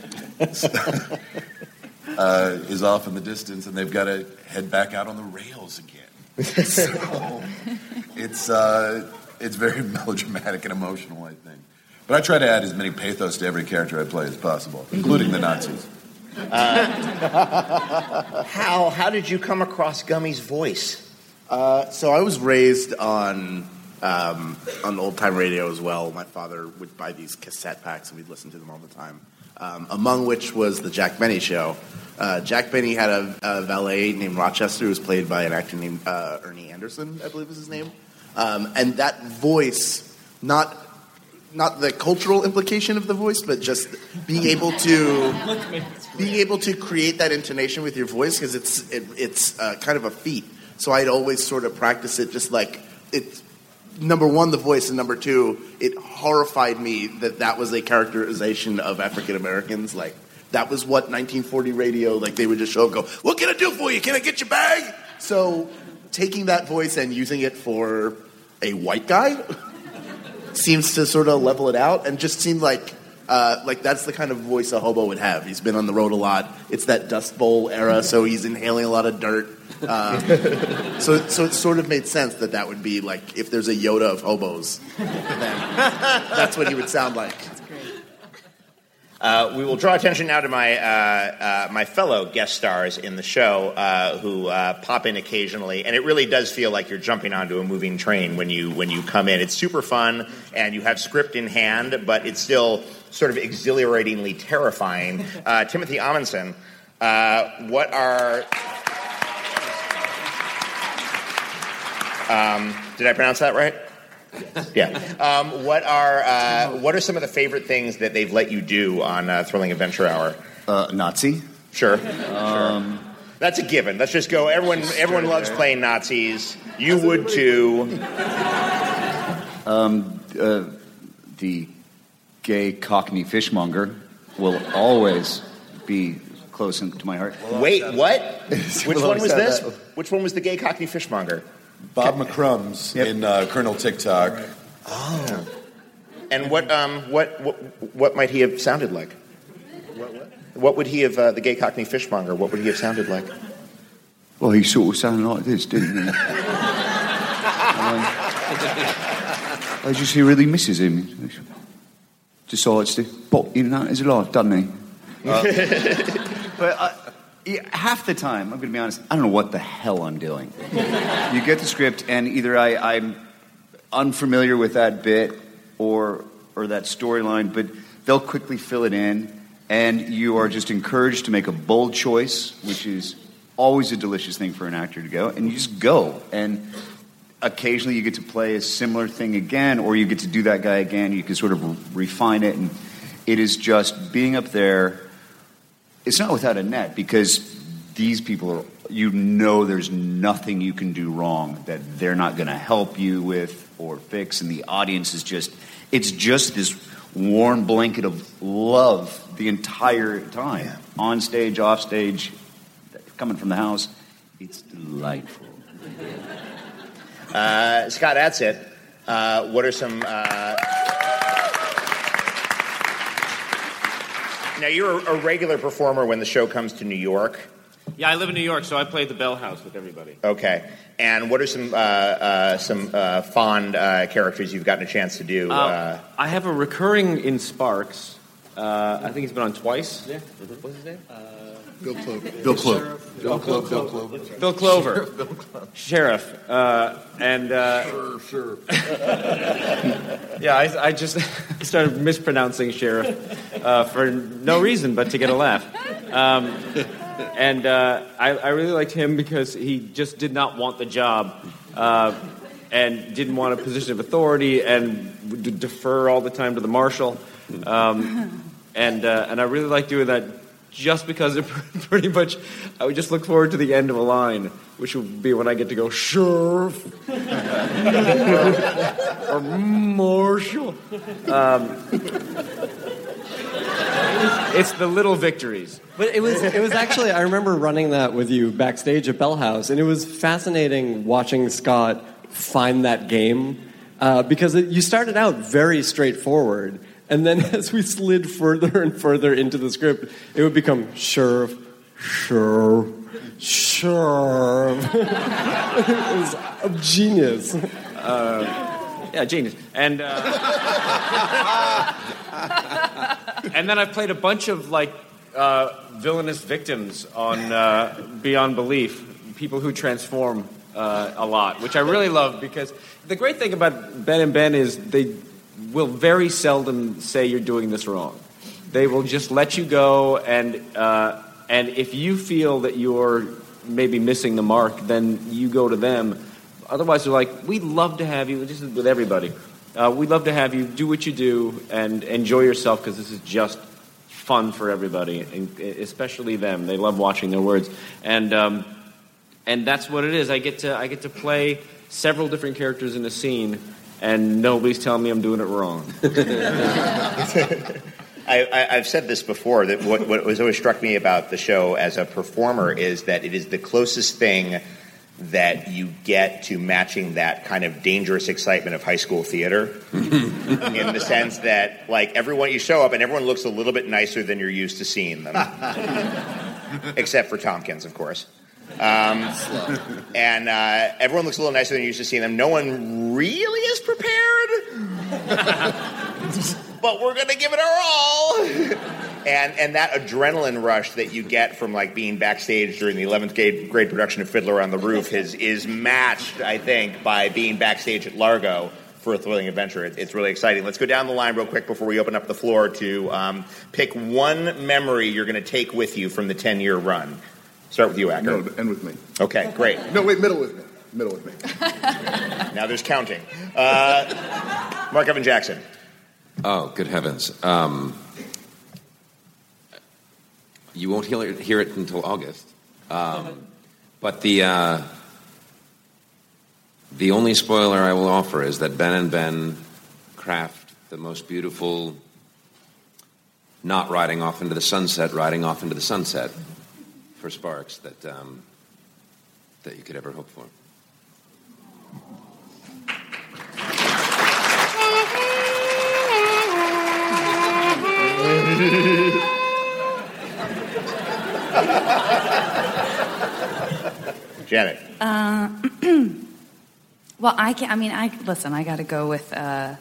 uh, is off in the distance, and they've got to head back out on the rails again. So it's uh, it's very melodramatic and emotional, I think. But I try to add as many pathos to every character I play as possible, including the Nazis. Uh, Hal, how did you come across Gummy's voice? Uh, so I was raised on um, on old time radio as well. My father would buy these cassette packs, and we'd listen to them all the time. Um, among which was the Jack Benny Show. Uh, Jack Benny had a, a valet named Rochester, who was played by an actor named uh, Ernie Anderson, I believe is his name. Um, and that voice, not not the cultural implication of the voice, but just being able to being able to create that intonation with your voice, because it's it, it's uh, kind of a feat. So I'd always sort of practice it, just like it's. Number one, the voice, and number two, it horrified me that that was a characterization of African Americans. Like, that was what nineteen forty radio, like, they would just show up and go, what can I do for you? Can I get your bag? So taking that voice and using it for a white guy seems to sort of level it out, and just seemed like, uh, like that's the kind of voice a hobo would have. He's been on the road a lot. It's that Dust Bowl era, so he's inhaling a lot of dirt. Um, so, so it sort of made sense that that would be like, if there's a Yoda of hobos, then that's what he would sound like. That's great. Uh, we will draw attention now to my uh, uh, my fellow guest stars in the show uh, who uh, pop in occasionally, and it really does feel like you're jumping onto a moving train when you when you come in. It's super fun, and you have script in hand, but it's still sort of exhilaratingly terrifying. Uh, Timothy Amundsen, uh, what are... Um, did I pronounce that right? Yeah. Um, what are uh, what are some of the favorite things that they've let you do on uh, Thrilling Adventure Hour? Uh, Nazi. Sure. Um, sure. That's a given. Let's just go. Everyone everyone loves playing Nazis. You would too. Um, uh, the gay Cockney fishmonger will always be close to my heart. Wait, what? Which one was this? Which one was the gay Cockney fishmonger? Bob McCrumbs yep. in uh, Colonel TikTok. Oh. And what um what, what what might he have sounded like? What what? What would he have uh, the gay Cockney fishmonger? What would he have sounded like? Well, he sort of sounded like this, didn't he? um, I just he really misses him. Decides to pop in and out of his life, doesn't he? Uh, but. I, Yeah, half the time, I'm going to be honest, I don't know what the hell I'm doing. You get the script, and either I, I'm unfamiliar with that bit or or that storyline, but they'll quickly fill it in, and you are just encouraged to make a bold choice, which is always a delicious thing for an actor to go, and you just go. And occasionally you get to play a similar thing again, or you get to do that guy again. You can sort of refine it, and it is just being up there. It's not without a net, because these people, are, you know there's nothing you can do wrong that they're not going to help you with or fix, and the audience is just, it's just this warm blanket of love the entire time. Yeah. On stage, off stage, coming from the house. It's delightful. Uh, Scott Adsit, uh, what are some... Uh Now, you're a regular performer when the show comes to New York. Yeah, I live in New York, so I played the Bell House with everybody. Okay. And what are some uh, uh, some uh, fond uh, characters you've gotten a chance to do? Uh, Uh, I have a recurring in Sparks. Uh, I think he's been on twice. Yeah. Mm-hmm. What's his name? Uh, Bill Clover. Bill Clover. Bill Clover. Bill Clover. Bill Clover. Bill Clover. Sheriff. Uh, and uh, sure, sure. Yeah, I, I just started mispronouncing sheriff uh, for no reason but to get a laugh. Um, and uh, I, I really liked him because he just did not want the job uh, and didn't want a position of authority and would defer all the time to the marshal. Um, and uh, and I really liked doing that just because it pretty much, I would just look forward to the end of a line, which would be when I get to go, Sheriff, or Marshal. Um, it's the little victories. But it was it was actually, I remember running that with you backstage at Bell House, and it was fascinating watching Scott find that game, uh, because it, you started out very straightforward, and then as we slid further and further into the script, it would become Sheriff, Sheriff, Sheriff. It was a genius. Uh, yeah, genius. And uh, and then I've played a bunch of like uh, villainous victims on uh, Beyond Belief, people who transform uh, a lot, which I really love because the great thing about Ben and Ben is they will very seldom say you're doing this wrong. They will just let you go, and uh, and if you feel that you're maybe missing the mark, then you go to them. Otherwise, they're like, we'd love to have you, just with everybody, uh, we'd love to have you do what you do and enjoy yourself because this is just fun for everybody, and especially them. They love watching their words. And um, and that's what it is. I get to I get to play several different characters in a scene, and nobody's telling me I'm doing it wrong. I, I, I've said this before, that what, what has always struck me about the show as a performer is that it is the closest thing that you get to matching that kind of dangerous excitement of high school theater in the sense that, like, everyone, you show up and everyone looks a little bit nicer than you're used to seeing them. Except for Tompkins, of course. Um, and uh, everyone looks a little nicer than you're used to seeing them. No one really is prepared. But we're going to give it our all. and and that adrenaline rush that you get from like being backstage during the eleventh grade, grade production of Fiddler on the Roof is, is matched, I think, by being backstage at Largo for A Thrilling Adventure. It, it's really exciting. Let's go down the line real quick before we open up the floor to um, pick one memory you're going to take with you from the ten-year run. Start with you, Acker. No, end with me. Okay, great. No, wait, middle with me. Middle with me. Now there's counting. Uh, Mark Evan Jackson. Oh, good heavens. Um, you won't hear it, hear it until August. Um, but the uh, the only spoiler I will offer is that Ben and Ben craft the most beautiful, not riding off into the sunset, riding off into the sunset for Sparks that um, that you could ever hope for. Janet. Uh, well, I can. I mean, I listen. I got to go with uh,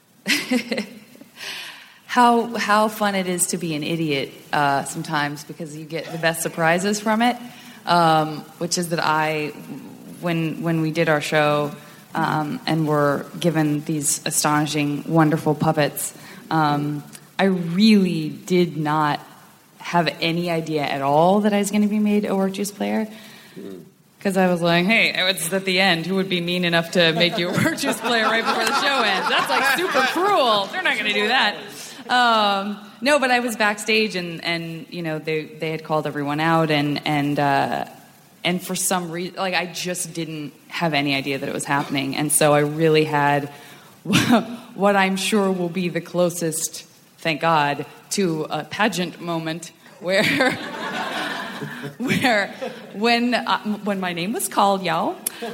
how how fun it is to be an idiot uh, sometimes, because you get the best surprises from it. Um, which is that I, when when we did our show um, and were given these astonishing, wonderful puppets, um, I really did not have any idea at all that I was going to be made a work juice player. Because I was like, hey, it's at the end. Who would be mean enough to make you a work juice player right before the show ends? That's like super cruel. They're not going to do that. Um, no, but I was backstage, and, and you know, they they had called everyone out, and and uh, and for some reason, like, I just didn't have any idea that it was happening, and so I really had what I'm sure will be the closest, thank God, to a pageant moment where. Where, when uh, when my name was called, y'all,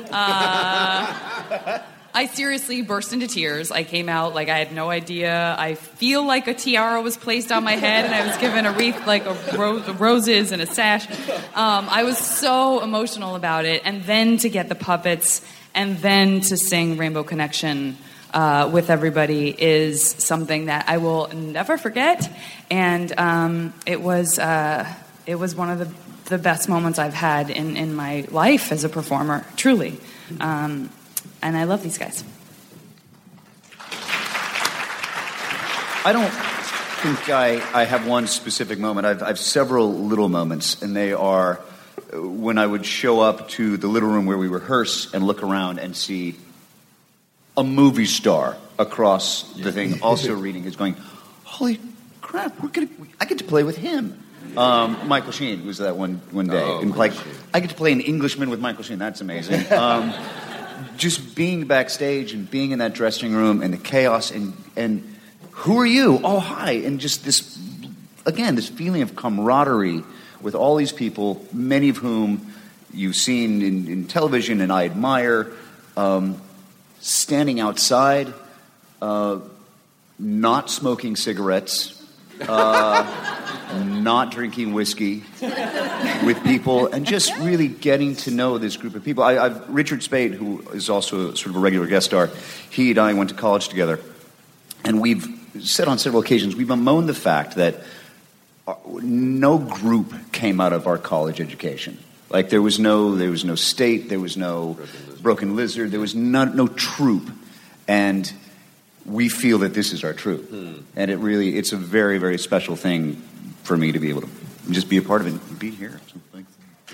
uh, I seriously burst into tears. I came out like I had no idea. I feel like a tiara was placed on my head, and I was given a wreath like a ro- roses and a sash. Um, I was so emotional about it, and then to get the puppets, and then to sing Rainbow Connection uh, with everybody is something that I will never forget. And um, it was. Uh, It was one of the, the best moments I've had in, in my life as a performer, truly. Um, and I love these guys. I don't think I, I have one specific moment. I've, I have several little moments, and they are when I would show up to the little room where we rehearse and look around and see a movie star across the thing also reading is going, holy crap, we're gonna, I get to play with him. Um, Michael Sheen was that one one day. Oh, and like, I get to play an Englishman with Michael Sheen. That's amazing. Um, just being backstage and being in that dressing room and the chaos and, and who are you? Oh, hi. And just this, again, this feeling of camaraderie with all these people, many of whom you've seen in, in television and I admire, um, standing outside, uh, not smoking cigarettes, uh, not drinking whiskey with people, and just really getting to know this group of people. I, I've, Richard Spade, who is also a, sort of a regular guest star, he and I went to college together, and we've said on several occasions, we've bemoaned the fact that no group came out of our college education. Like there was no, there was no state, there was no Broken Lizard, there was no, no troupe, and we feel that this is our troupe, hmm. and it really, it's a very, very special thing for me to be able to just be a part of it and be here. So thanks.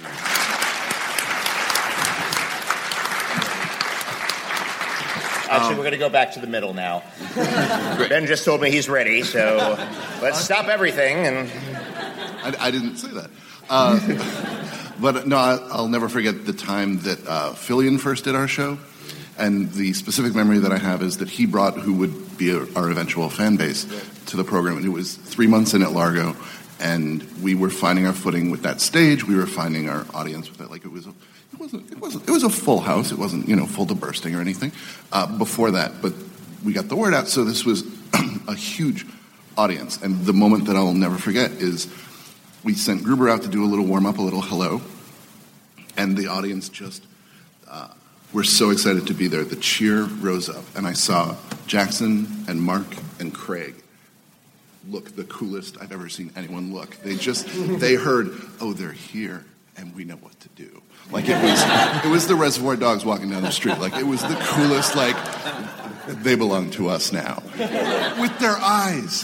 Actually, we're going to go back to the middle now. Ben just told me he's ready, so let's stop everything. And I, I didn't say that. Uh, but no, I, I'll never forget the time that uh, Fillion first did our show. And the specific memory that I have is that he brought who would be a, our eventual fan base to the program. And it was three months in at Largo, and we were finding our footing with that stage. We were finding our audience with that. Like it was a, it wasn't, it wasn't, it was a full house. It wasn't, you know, full to bursting or anything uh, before that. But we got the word out, so this was a huge audience. And the moment that I'll never forget is we sent Gruber out to do a little warm up, a little hello, and the audience just. Uh, We're so excited to be there. The cheer rose up, and I saw Jackson and Mark and Craig look the coolest I've ever seen anyone look. They just, they heard, oh, they're here, and we know what to do. Like, it was, it was the Reservoir Dogs walking down the street. Like, it was the coolest, like, they belong to us now. With their eyes.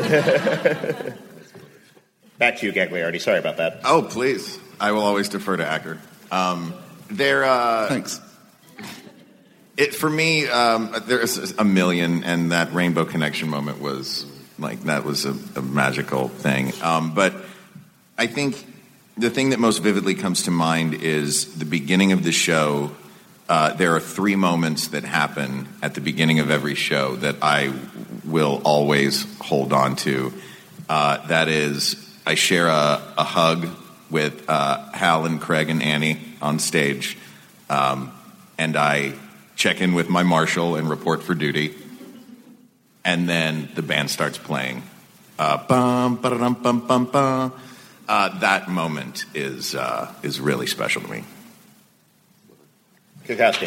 Back to you, Gagliardi. Sorry about that. Oh, please. I will always defer to Acker. Um, they're, uh... Thanks. It, for me, um, there's a million, and that Rainbow Connection moment was, like, that was a, a magical thing. Um, but I think the thing that most vividly comes to mind is the beginning of the show. Uh, there are three moments that happen at the beginning of every show that I will always hold on to. Uh, that is, I share a, a hug with uh, Hal and Craig and Annie on stage, um, and I check in with my marshal and report for duty, and then the band starts playing. Uh, bum, ba-da-dum, bum, bum, bum. Uh, that moment is uh, is really special to me. Kukowski.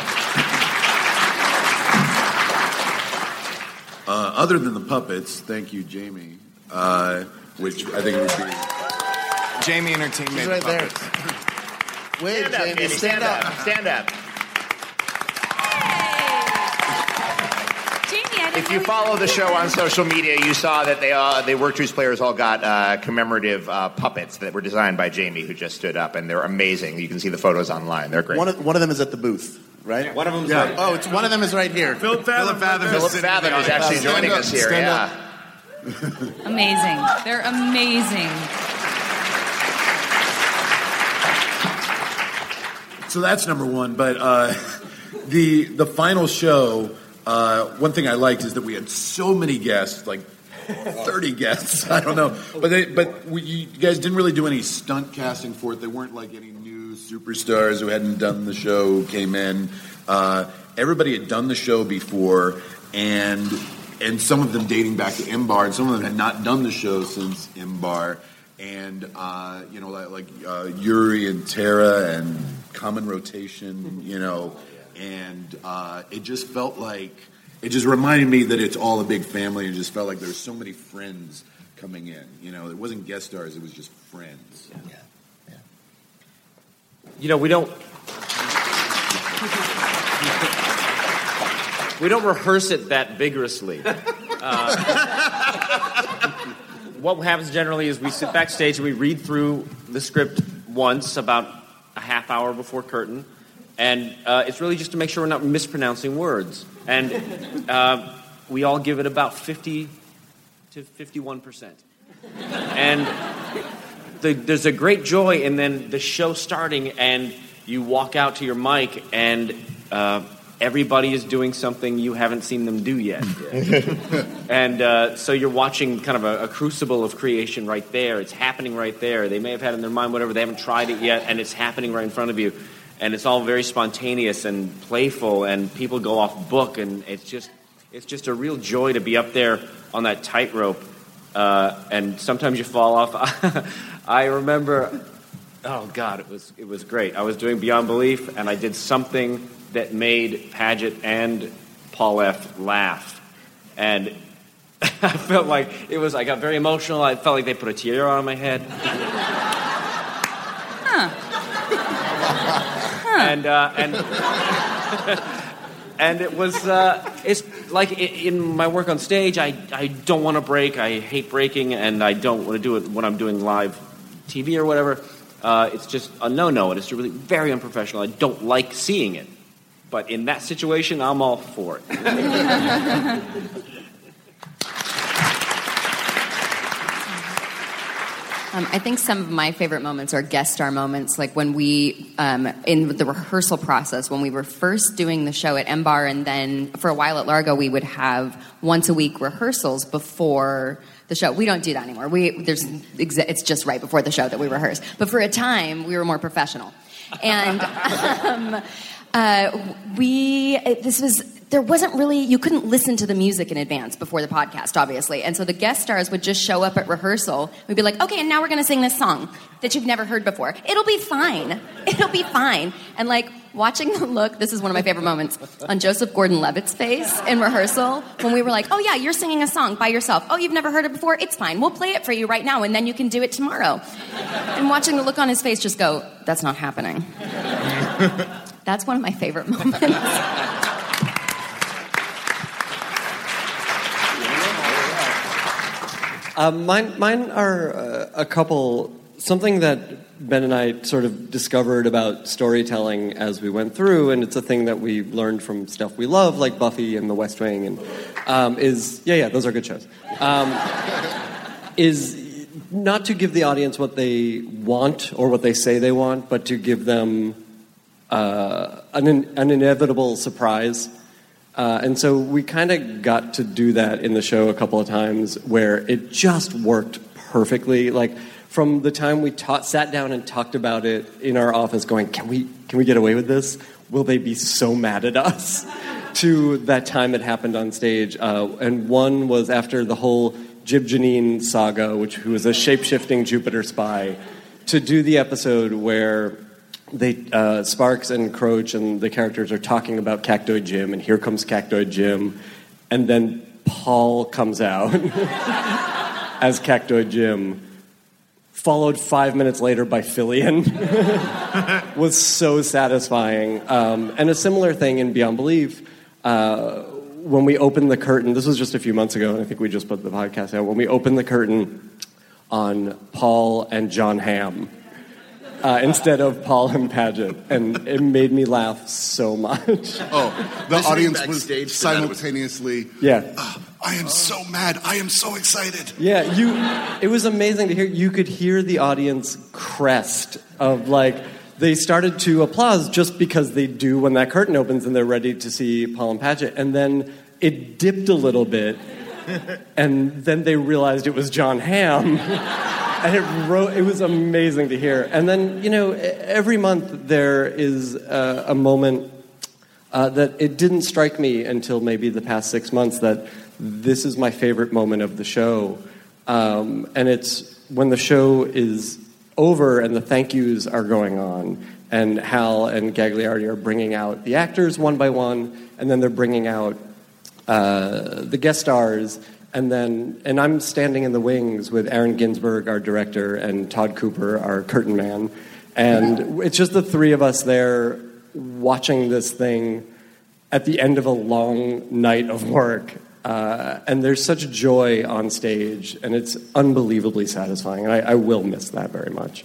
Uh, other than the puppets, thank you, Jamie, uh, which I think would be... Jamie and her team made right the there. puppets. Wait, Stand up, Jamie, Jamie. stand, Stand up. up. Stand up. If you follow the show on social media, you saw that they uh, the Work Juice players all got uh, commemorative uh, puppets that were designed by Jamie, who just stood up, and they're amazing. You can see the photos online. They're great. One of, one of them is at the booth, right? Yeah, one of them's yeah. right. Oh, it's one of them is right here. Philip Fathom. Philip Fathom is actually Stand joining up, us here. stand Yeah. up. Amazing. They're amazing. So that's number one. But uh, the the final show, uh, one thing I liked is that we had so many guests, like thirty guests. I don't know, but they, but we, you guys didn't really do any stunt casting for it. They weren't like any new superstars who hadn't done the show came in. Uh, everybody had done the show before, and and some of them dating back to M-Bar, and some of them had not done the show since M-Bar. And, uh, you know, like, like uh, Yuri and Tara and Common Rotation, you know, and uh, it just felt like, it just reminded me that it's all a big family. It just felt like there's so many friends coming in. You know, it wasn't guest stars, it was just friends. Yeah. Yeah. You know, we don't... we don't rehearse it that vigorously. Uh, what happens generally is we sit backstage and we read through the script once, about a half hour before curtain, and uh, it's really just to make sure we're not mispronouncing words. And uh, we all give it about fifty to fifty-one percent. And the, there's a great joy in then the show starting, and you walk out to your mic, and uh, everybody is doing something you haven't seen them do yet. And uh, so you're watching kind of a, a crucible of creation right there. It's happening right there. They may have had in their mind whatever, they haven't tried it yet, and it's happening right in front of you. And it's all very spontaneous and playful, and people go off book, and it's just it's just a real joy to be up there on that tightrope. Uh, and sometimes you fall off. I remember, oh God, it was it was great. I was doing Beyond Belief, and I did something that made Paget and Paul F. laugh, and I felt like it was. I got very emotional. I felt like they put a tiara on my head. Huh. And uh, and and it was uh, it's like in my work on stage, I I don't want to break. I hate breaking, and I don't want to do it when I'm doing live T V or whatever. Uh, it's just a no-no, and it's really very unprofessional. I don't like seeing it, but in that situation, I'm all for it. Um, I think some of my favorite moments are guest star moments, like when we, um, in the rehearsal process, when we were first doing the show at M Bar, and then for a while at Largo, we would have once a week rehearsals before the show. We don't do that anymore. We there's it's just right before the show that we rehearse. But for a time, we were more professional, and um, uh, we this was. There wasn't really, you couldn't listen to the music in advance before the podcast, obviously. And so the guest stars would just show up at rehearsal. We'd be like, okay, and now we're going to sing this song that you've never heard before. It'll be fine. It'll be fine. And like watching the look, this is one of my favorite moments, on Joseph Gordon-Levitt's face in rehearsal when we were like, oh yeah, you're singing a song by yourself. Oh, you've never heard it before? It's fine. We'll play it for you right now, and then you can do it tomorrow. And watching the look on his face just go, that's not happening. That's one of my favorite moments. Uh, mine, mine are uh, a couple, something that Ben and I sort of discovered about storytelling as we went through, and it's a thing that we learned from stuff we love, like Buffy and The West Wing, and um, is, yeah, yeah, those are good shows, um, is not to give the audience what they want or what they say they want, but to give them uh, an, an inevitable surprise. Uh, and so we kind of got to do that in the show a couple of times where it just worked perfectly. Like from the time we ta- sat down and talked about it in our office going, can we can we get away with this? Will they be so mad at us? To that time it happened on stage. Uh, and one was after the whole Jib Janine saga, which who was a shape-shifting Jupiter spy, to do the episode where They uh, Sparks and Croach and the characters are talking about Cactoid Jim, and here comes Cactoid Jim, and then Paul comes out as Cactoid Jim, followed five minutes later by Fillion, was so satisfying. Um, and a similar thing in Beyond Belief, uh, when we opened the curtain, this was just a few months ago, and I think we just put the podcast out, when we opened the curtain on Paul and John Hamm, Uh, instead of Paul and Paget, and it made me laugh so much. Oh, the audience was simultaneously, yeah. Oh, I am so mad, I am so excited. Yeah, you. It was amazing to hear. You could hear the audience crest of, like, they started to applause just because they do when that curtain opens and they're ready to see Paul and Paget, and then it dipped a little bit, and then they realized it was John Hamm. And it, ro- it was amazing to hear. And then, you know, every month there is uh, a moment uh, that it didn't strike me until maybe the past six months that this is my favorite moment of the show. Um, and it's when the show is over and the thank yous are going on, and Hal and Gagliardi are bringing out the actors one by one, and then they're bringing out uh, the guest stars. And then, and I'm standing in the wings with Aaron Ginsberg, our director, and Todd Cooper, our curtain man. And it's just the three of us there watching this thing at the end of a long night of work. Uh, and there's such joy on stage, and it's unbelievably satisfying. And I, I will miss that very much.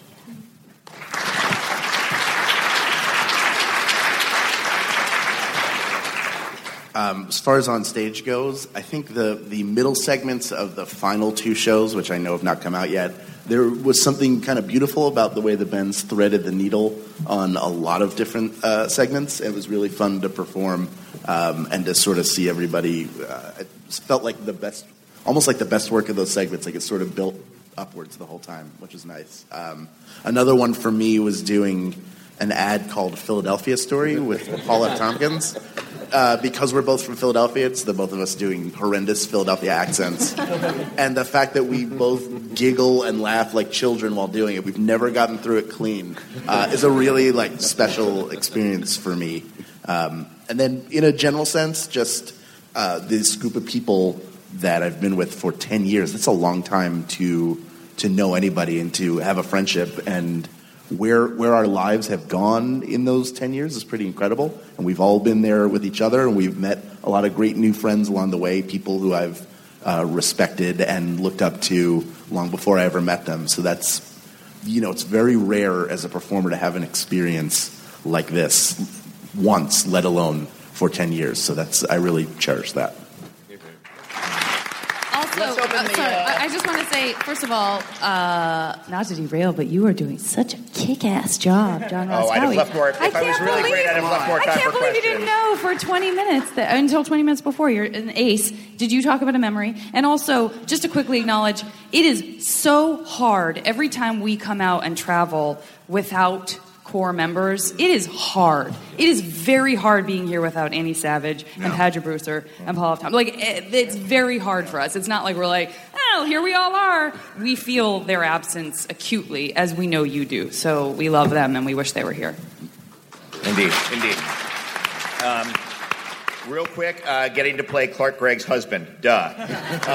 Um, as far as on stage goes, I think the, the middle segments of the final two shows, which I know have not come out yet, there was something kind of beautiful about the way the Bens threaded the needle on a lot of different uh, segments. It was really fun to perform um, and to sort of see everybody. Uh, it felt like the best, almost like the best work of those segments. Like it sort of built upwards the whole time, which is nice. Um, another one for me was doing an ad called Philadelphia Story with Paula Tompkins. Uh, because we're both from Philadelphia, it's the both of us doing horrendous Philadelphia accents. And the fact that we both giggle and laugh like children while doing it, we've never gotten through it clean, uh, is a really like special experience for me. Um, and then in a general sense, just uh, this group of people that I've been with for ten years, that's a long time to to know anybody and to have a friendship. And Where where our lives have gone in those ten years is pretty incredible. And we've all been there with each other, and we've met a lot of great new friends along the way, people who I've uh, respected and looked up to long before I ever met them. So that's, you know, it's very rare as a performer to have an experience like this once, let alone for ten years. So that's, I really cherish that. Also, uh, sorry, I, I just want to say, first of all, uh, not to derail, but you are doing such a kick-ass job, John Ross Oh, I'd have Howie. left more. If I, I was really believe, great, I'd have left more time I can't for believe questions. you didn't know for twenty minutes, that, until twenty minutes before. You're an ace. Did you talk about a memory? And also, just to quickly acknowledge, it is so hard every time we come out and travel without core members. It is hard. It is very hard being here without Annie Savage and Padgett Brewster and Paul F. Thompson. Like, it, it's very hard for us. It's not like we're like, oh, here we all are. We feel their absence acutely, as we know you do. So we love them, and we wish they were here. Indeed, indeed. Um, real quick, uh, getting to play Clark Gregg's husband. Duh. Um,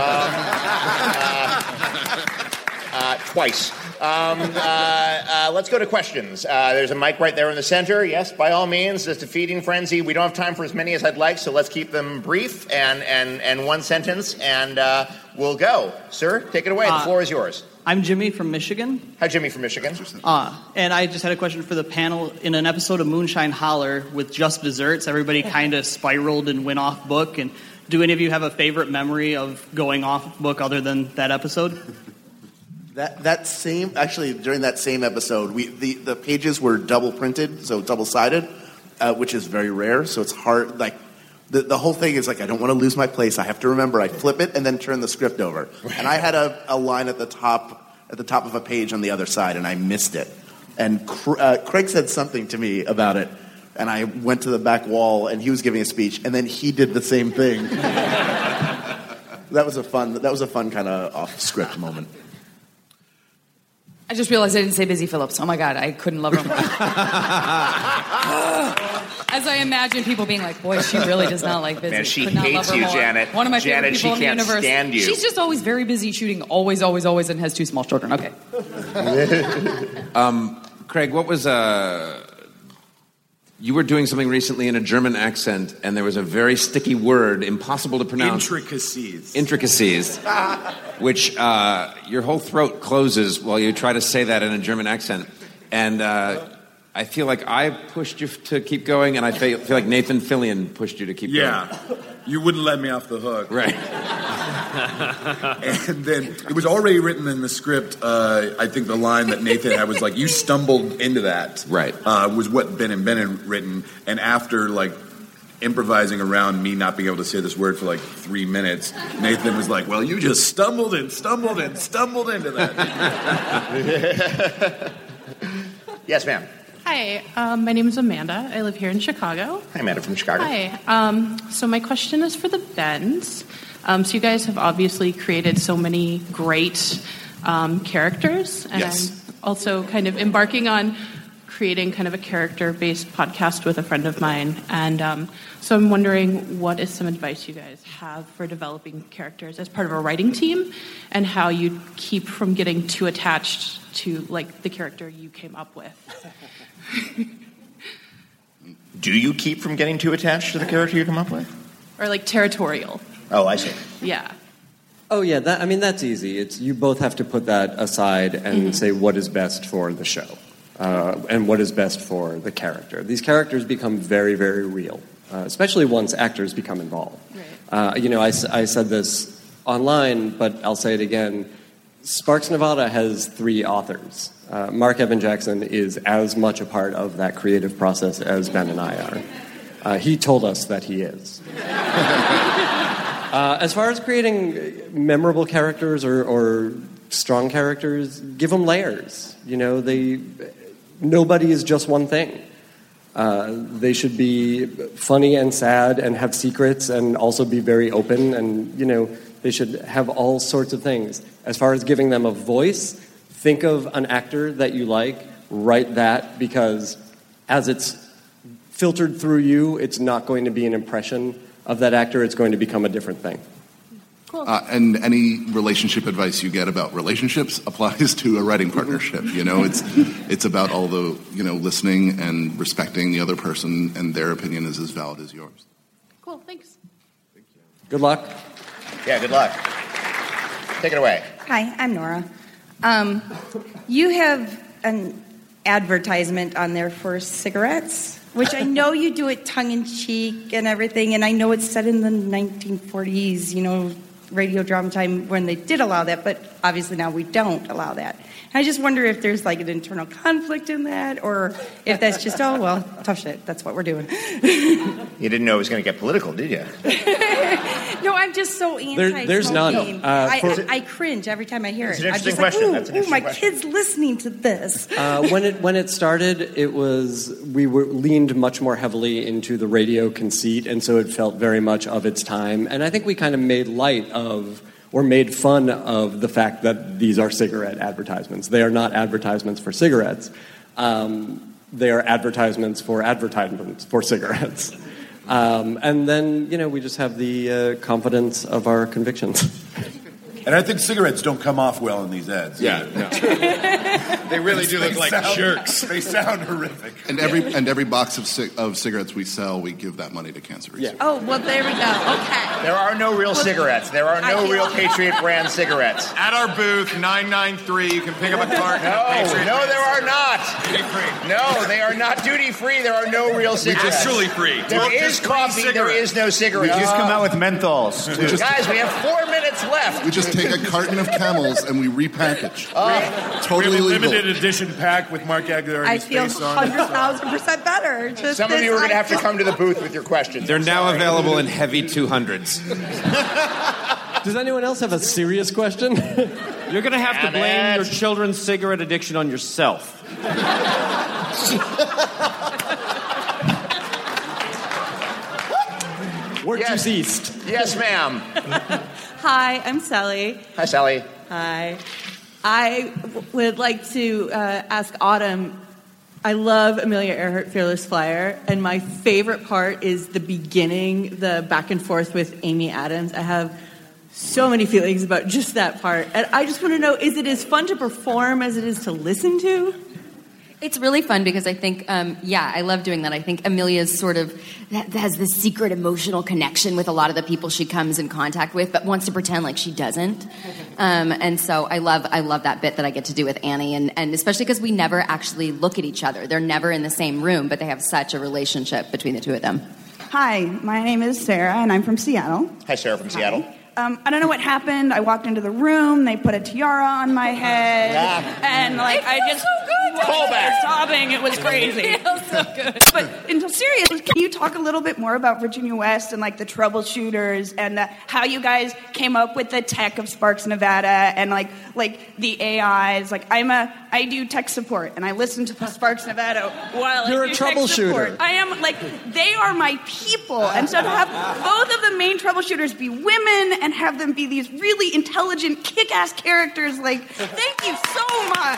uh, uh, twice. Um, uh, uh, let's go to questions. Uh, there's a mic right there in the center. Yes, by all means, it's a feeding frenzy. We don't have time for as many as I'd like, so let's keep them brief and, and, and one sentence, and uh, we'll go. Sir, take it away. Uh, the floor is yours. I'm Jimmy from Michigan. Hi, Jimmy from Michigan. Uh, and I just had a question for the panel. In an episode of Moonshine Holler with Just Desserts, everybody kind of spiraled and went off book. And do any of you have a favorite memory of going off book other than that episode? That that same actually during that same episode, we the, the pages were double printed, so double sided, uh, which is very rare. So it's hard. Like the the whole thing is like I don't want to lose my place. I have to remember. I flip it and then turn the script over. And I had a, a line at the top at the top of a page on the other side, and I missed it. And Cr- uh, Craig said something to me about it, and I went to the back wall, and he was giving a speech, and then he did the same thing. That was a fun. That was a fun kind of off script moment. I just realized I didn't say Busy Phillips. Oh my God, I couldn't love her more. As I imagine people being like, boy, she really does not like Busy. Man, she Could not hates love her you, more. Janet. One of my Janet, favorite people she can't in the universe. stand you. She's just always very busy shooting, always, always, always, and has two small children. Okay. um, Craig, what was uh, you were doing something recently in a German accent, and there was a very sticky word, impossible to pronounce. Intricacies. Intricacies. Which uh, your whole throat closes while you try to say that in a German accent. And uh, I feel like I pushed you to keep going, and I feel, feel like Nathan Fillion pushed you to keep yeah. going. Yeah, you wouldn't let me off the hook. Right. And then it was already written in the script. Uh, I think the line that Nathan had was like, you stumbled into that. Right. Uh, was what Ben and Ben had written. And after, like, improvising around me not being able to say this word for like three minutes, Nathan was like, well, you just stumbled and stumbled and stumbled into that. Yes, ma'am. Hi, um, my name is Amanda. I live here in Chicago. Hi, Amanda from Chicago. Hi. Um, so my question is for the Bens. Um, so you guys have obviously created so many great um, characters, and Yes. I'm also kind of embarking on creating kind of a character-based podcast with a friend of mine. And um, so I'm wondering what is some advice you guys have for developing characters as part of a writing team, and how you keep from getting too attached to like the character you came up with. Do you keep from getting too attached to the character you come up with? Or like territorial. Oh, I see. Yeah. Oh yeah, that, I mean that's easy. It's you both have to put that aside and Mm-hmm. say what is best for the show, uh, and what is best for the character. These characters become very, very real, uh, especially once actors become involved. Right. Uh, you know, I, s- I said this online, but I'll say it again. Sparks Nevada has three authors. Uh, Mark Evan Jackson is as much a part of that creative process as Ben and I are. Uh, he told us that he is. Uh, as far as creating memorable characters or, or strong characters, give them layers. You know, they nobody is just one thing. Uh, they should be funny and sad and have secrets and also be very open, and you know they should have all sorts of things. As far as giving them a voice, think of an actor that you like, write that, because as it's filtered through you, it's not going to be an impression of that actor. It's going to become a different thing. Uh, and any relationship advice you get about relationships applies to a writing partnership. You know, it's it's about all the, you know, listening and respecting the other person, and their opinion is as valid as yours. Cool, thanks. Good luck. Yeah, good luck. Take it away. Hi, I'm Nora. Um, you have an advertisement on there for cigarettes, which I know you do it tongue-in-cheek and everything, and I know it's set in the nineteen forties, you know, radio drama time when they did allow that, but obviously now we don't allow that. And I just wonder if there's like an internal conflict in that, or if that's just, oh, well, tough shit, that's what we're doing. You didn't know it was going to get political, did you? No, I'm just so anti-smoking. There- there's none. Uh, I, for- I, I cringe every time I hear It's it. an I'm just interesting question. like, That's an ooh, ooh, my interesting kid's listening to this. Uh, when it when it started, it was we were leaned much more heavily into the radio conceit, and so it felt very much of its time. And I think we kind of made light of or made fun of the fact that these are cigarette advertisements. They are not advertisements for cigarettes. Um, they are advertisements for advertisements for cigarettes. Um, and then, you know, we just have the uh, confidence of our convictions. And I think cigarettes don't come off well in these ads. Yeah, no. They really do look They like sound- jerks. They sound horrific. And every and every box of ci- of cigarettes we sell, we give that money to cancer research. Oh, well, there we go. Okay. There are no real Well, cigarettes. There are no I- real Patriot brand cigarettes. At our booth, nine nine three, you can pick up a carton. No, of Patriot no, brand there are not. Duty free. No, they are not duty free. There are no real cigarettes. It's truly free. There Look, is there's free coffee. There cigarettes. is no cigarettes. We just come out with menthols. We just, Guys, we have four minutes left. we just take a carton of Camels and we repackage. Uh, Totally we have a legal. limited edition pack with Mark Aguilar and I his feel face on one it. hundred thousand percent better. Just Some of you are this going to have to idea. come to the booth with your questions. They're now available in heavy two hundreds. Does anyone else have a serious question? You're going to have to Damn blame it. your children's cigarette addiction on yourself. Word Yes. to east. Yes, ma'am. Hi, I'm Sally. Hi, Sally. Hi. I w- would like to uh, ask Autumn. I love Amelia Earhart, Fearless Flyer, and my favorite part is the beginning, the back and forth with Amy Adams. I have so many feelings about just that part. And I just want to know, is it as fun to perform as it is to listen to? It's really fun because I think, um, yeah, I love doing that. I think Amelia's sort of has this secret emotional connection with a lot of the people she comes in contact with, but wants to pretend like she doesn't. Um, and so I love, I love that bit that I get to do with Annie, and, and especially because we never actually look at each other. They're never in the same room, but they have such a relationship between the two of them. Hi, my name is Sarah, and I'm from Seattle. Hi, Sarah from Seattle. Um, I don't know what happened. I walked into the room. They put a tiara on my head, Ah. and like It I feels just so good, doesn't was it? sobbing. It was crazy. It feels so good. But in seriously, can you talk a little bit more about Virginia West and like the troubleshooters and the, how you guys came up with the tech of Sparks Nevada and like like the A Is? Like I'm a I do tech support and I listen to Sparks Nevada while You're I a do tech troubleshooter. support. I am like they are my people, and so to have both of the main troubleshooters be women and have them be these really intelligent, kick-ass characters, like thank you so much.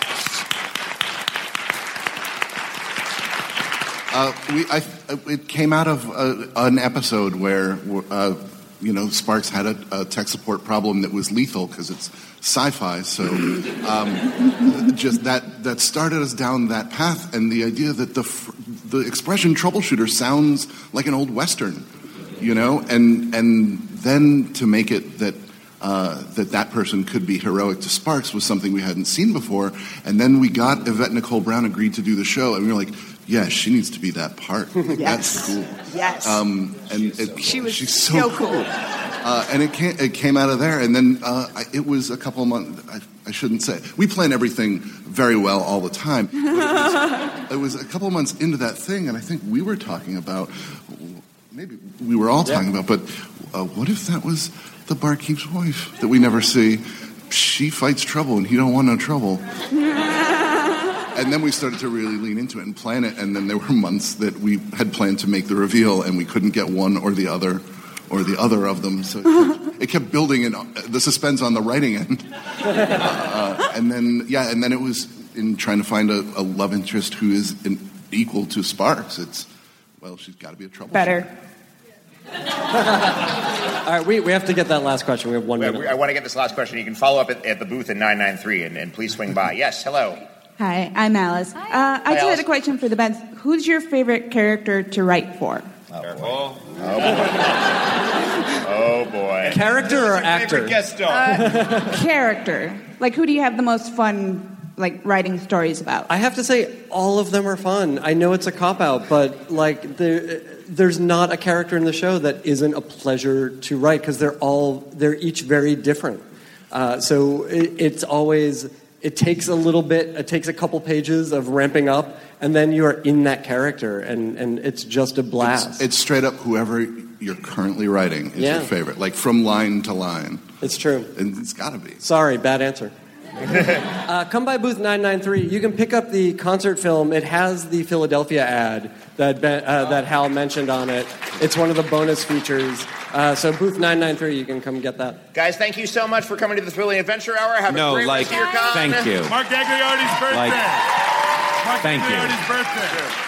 Uh, we, I, it came out of uh, an episode where, uh, you know, Sparks had a, a tech support problem that was lethal because it's sci-fi. So um, just that that started us down that path, and the idea that the fr- the expression troubleshooter sounds like an old Western. you know, and and then to make it that. Uh, that that person could be heroic to Sparks was something we hadn't seen before. And then we got Yvette Nicole Brown agreed to do the show, and we were like, yeah, she needs to be that part. Yes. That's cool. Yes. Um, and it, She was she's so, so cool. cool. Uh, and it came, it came out of there. And then uh, I, it was a couple of months, I, I shouldn't say. We plan everything very well all the time. But it, was, it was a couple of months into that thing, and I think we were talking about, maybe we were all talking about, but uh, what if that was the barkeep's wife that we never see? She fights trouble, and he don't want no trouble. And then we started to really lean into it and plan it, and then there were months that we had planned to make the reveal, and we couldn't get one or the other, or the other of them. So it kept, it kept building in the suspense on the writing end. Uh, and then, yeah, and then it was in trying to find a, a love interest who is an equal to Sparks. It's, well, she's got to be a troubleshooter. Better. All right, we, we have to get that last question. We have one minute. I want to get this last question. You can follow up at, at the booth in nine nine three, and, and please swing by. Yes, hello. Hi, I'm Alice. Uh, I just Alice. had a question for the bands. Who's your favorite character to write for? Oh, boy. Oh, boy. Oh, boy. Character or actor? Guest star. Uh, character. Like, who do you have the most fun, like, writing stories about? I have to say, all of them are fun. I know it's a cop-out, but, like, there, there's not a character in the show that isn't a pleasure to write, because they're all, they're each very different. Uh, so it, it's always, it takes a little bit, it takes a couple pages of ramping up, and then you are in that character, and, and it's just a blast. It's, it's straight up whoever you're currently writing is Yeah. your favorite, like from line to line. It's true. And it's got to be. Sorry, bad answer. uh, come by booth nine nine three. You can pick up the concert film. It has the Philadelphia ad that ben, uh, that Hal mentioned on it. It's one of the bonus features. Uh, so booth nine nine three, you can come get that. Guys, thank you so much for coming to the Thrilling Adventure Hour. Have No, a great like, rest of your con. thank you. Mark Gagliardi's birthday. Like, Mark thank you. Gagliardi's birthday.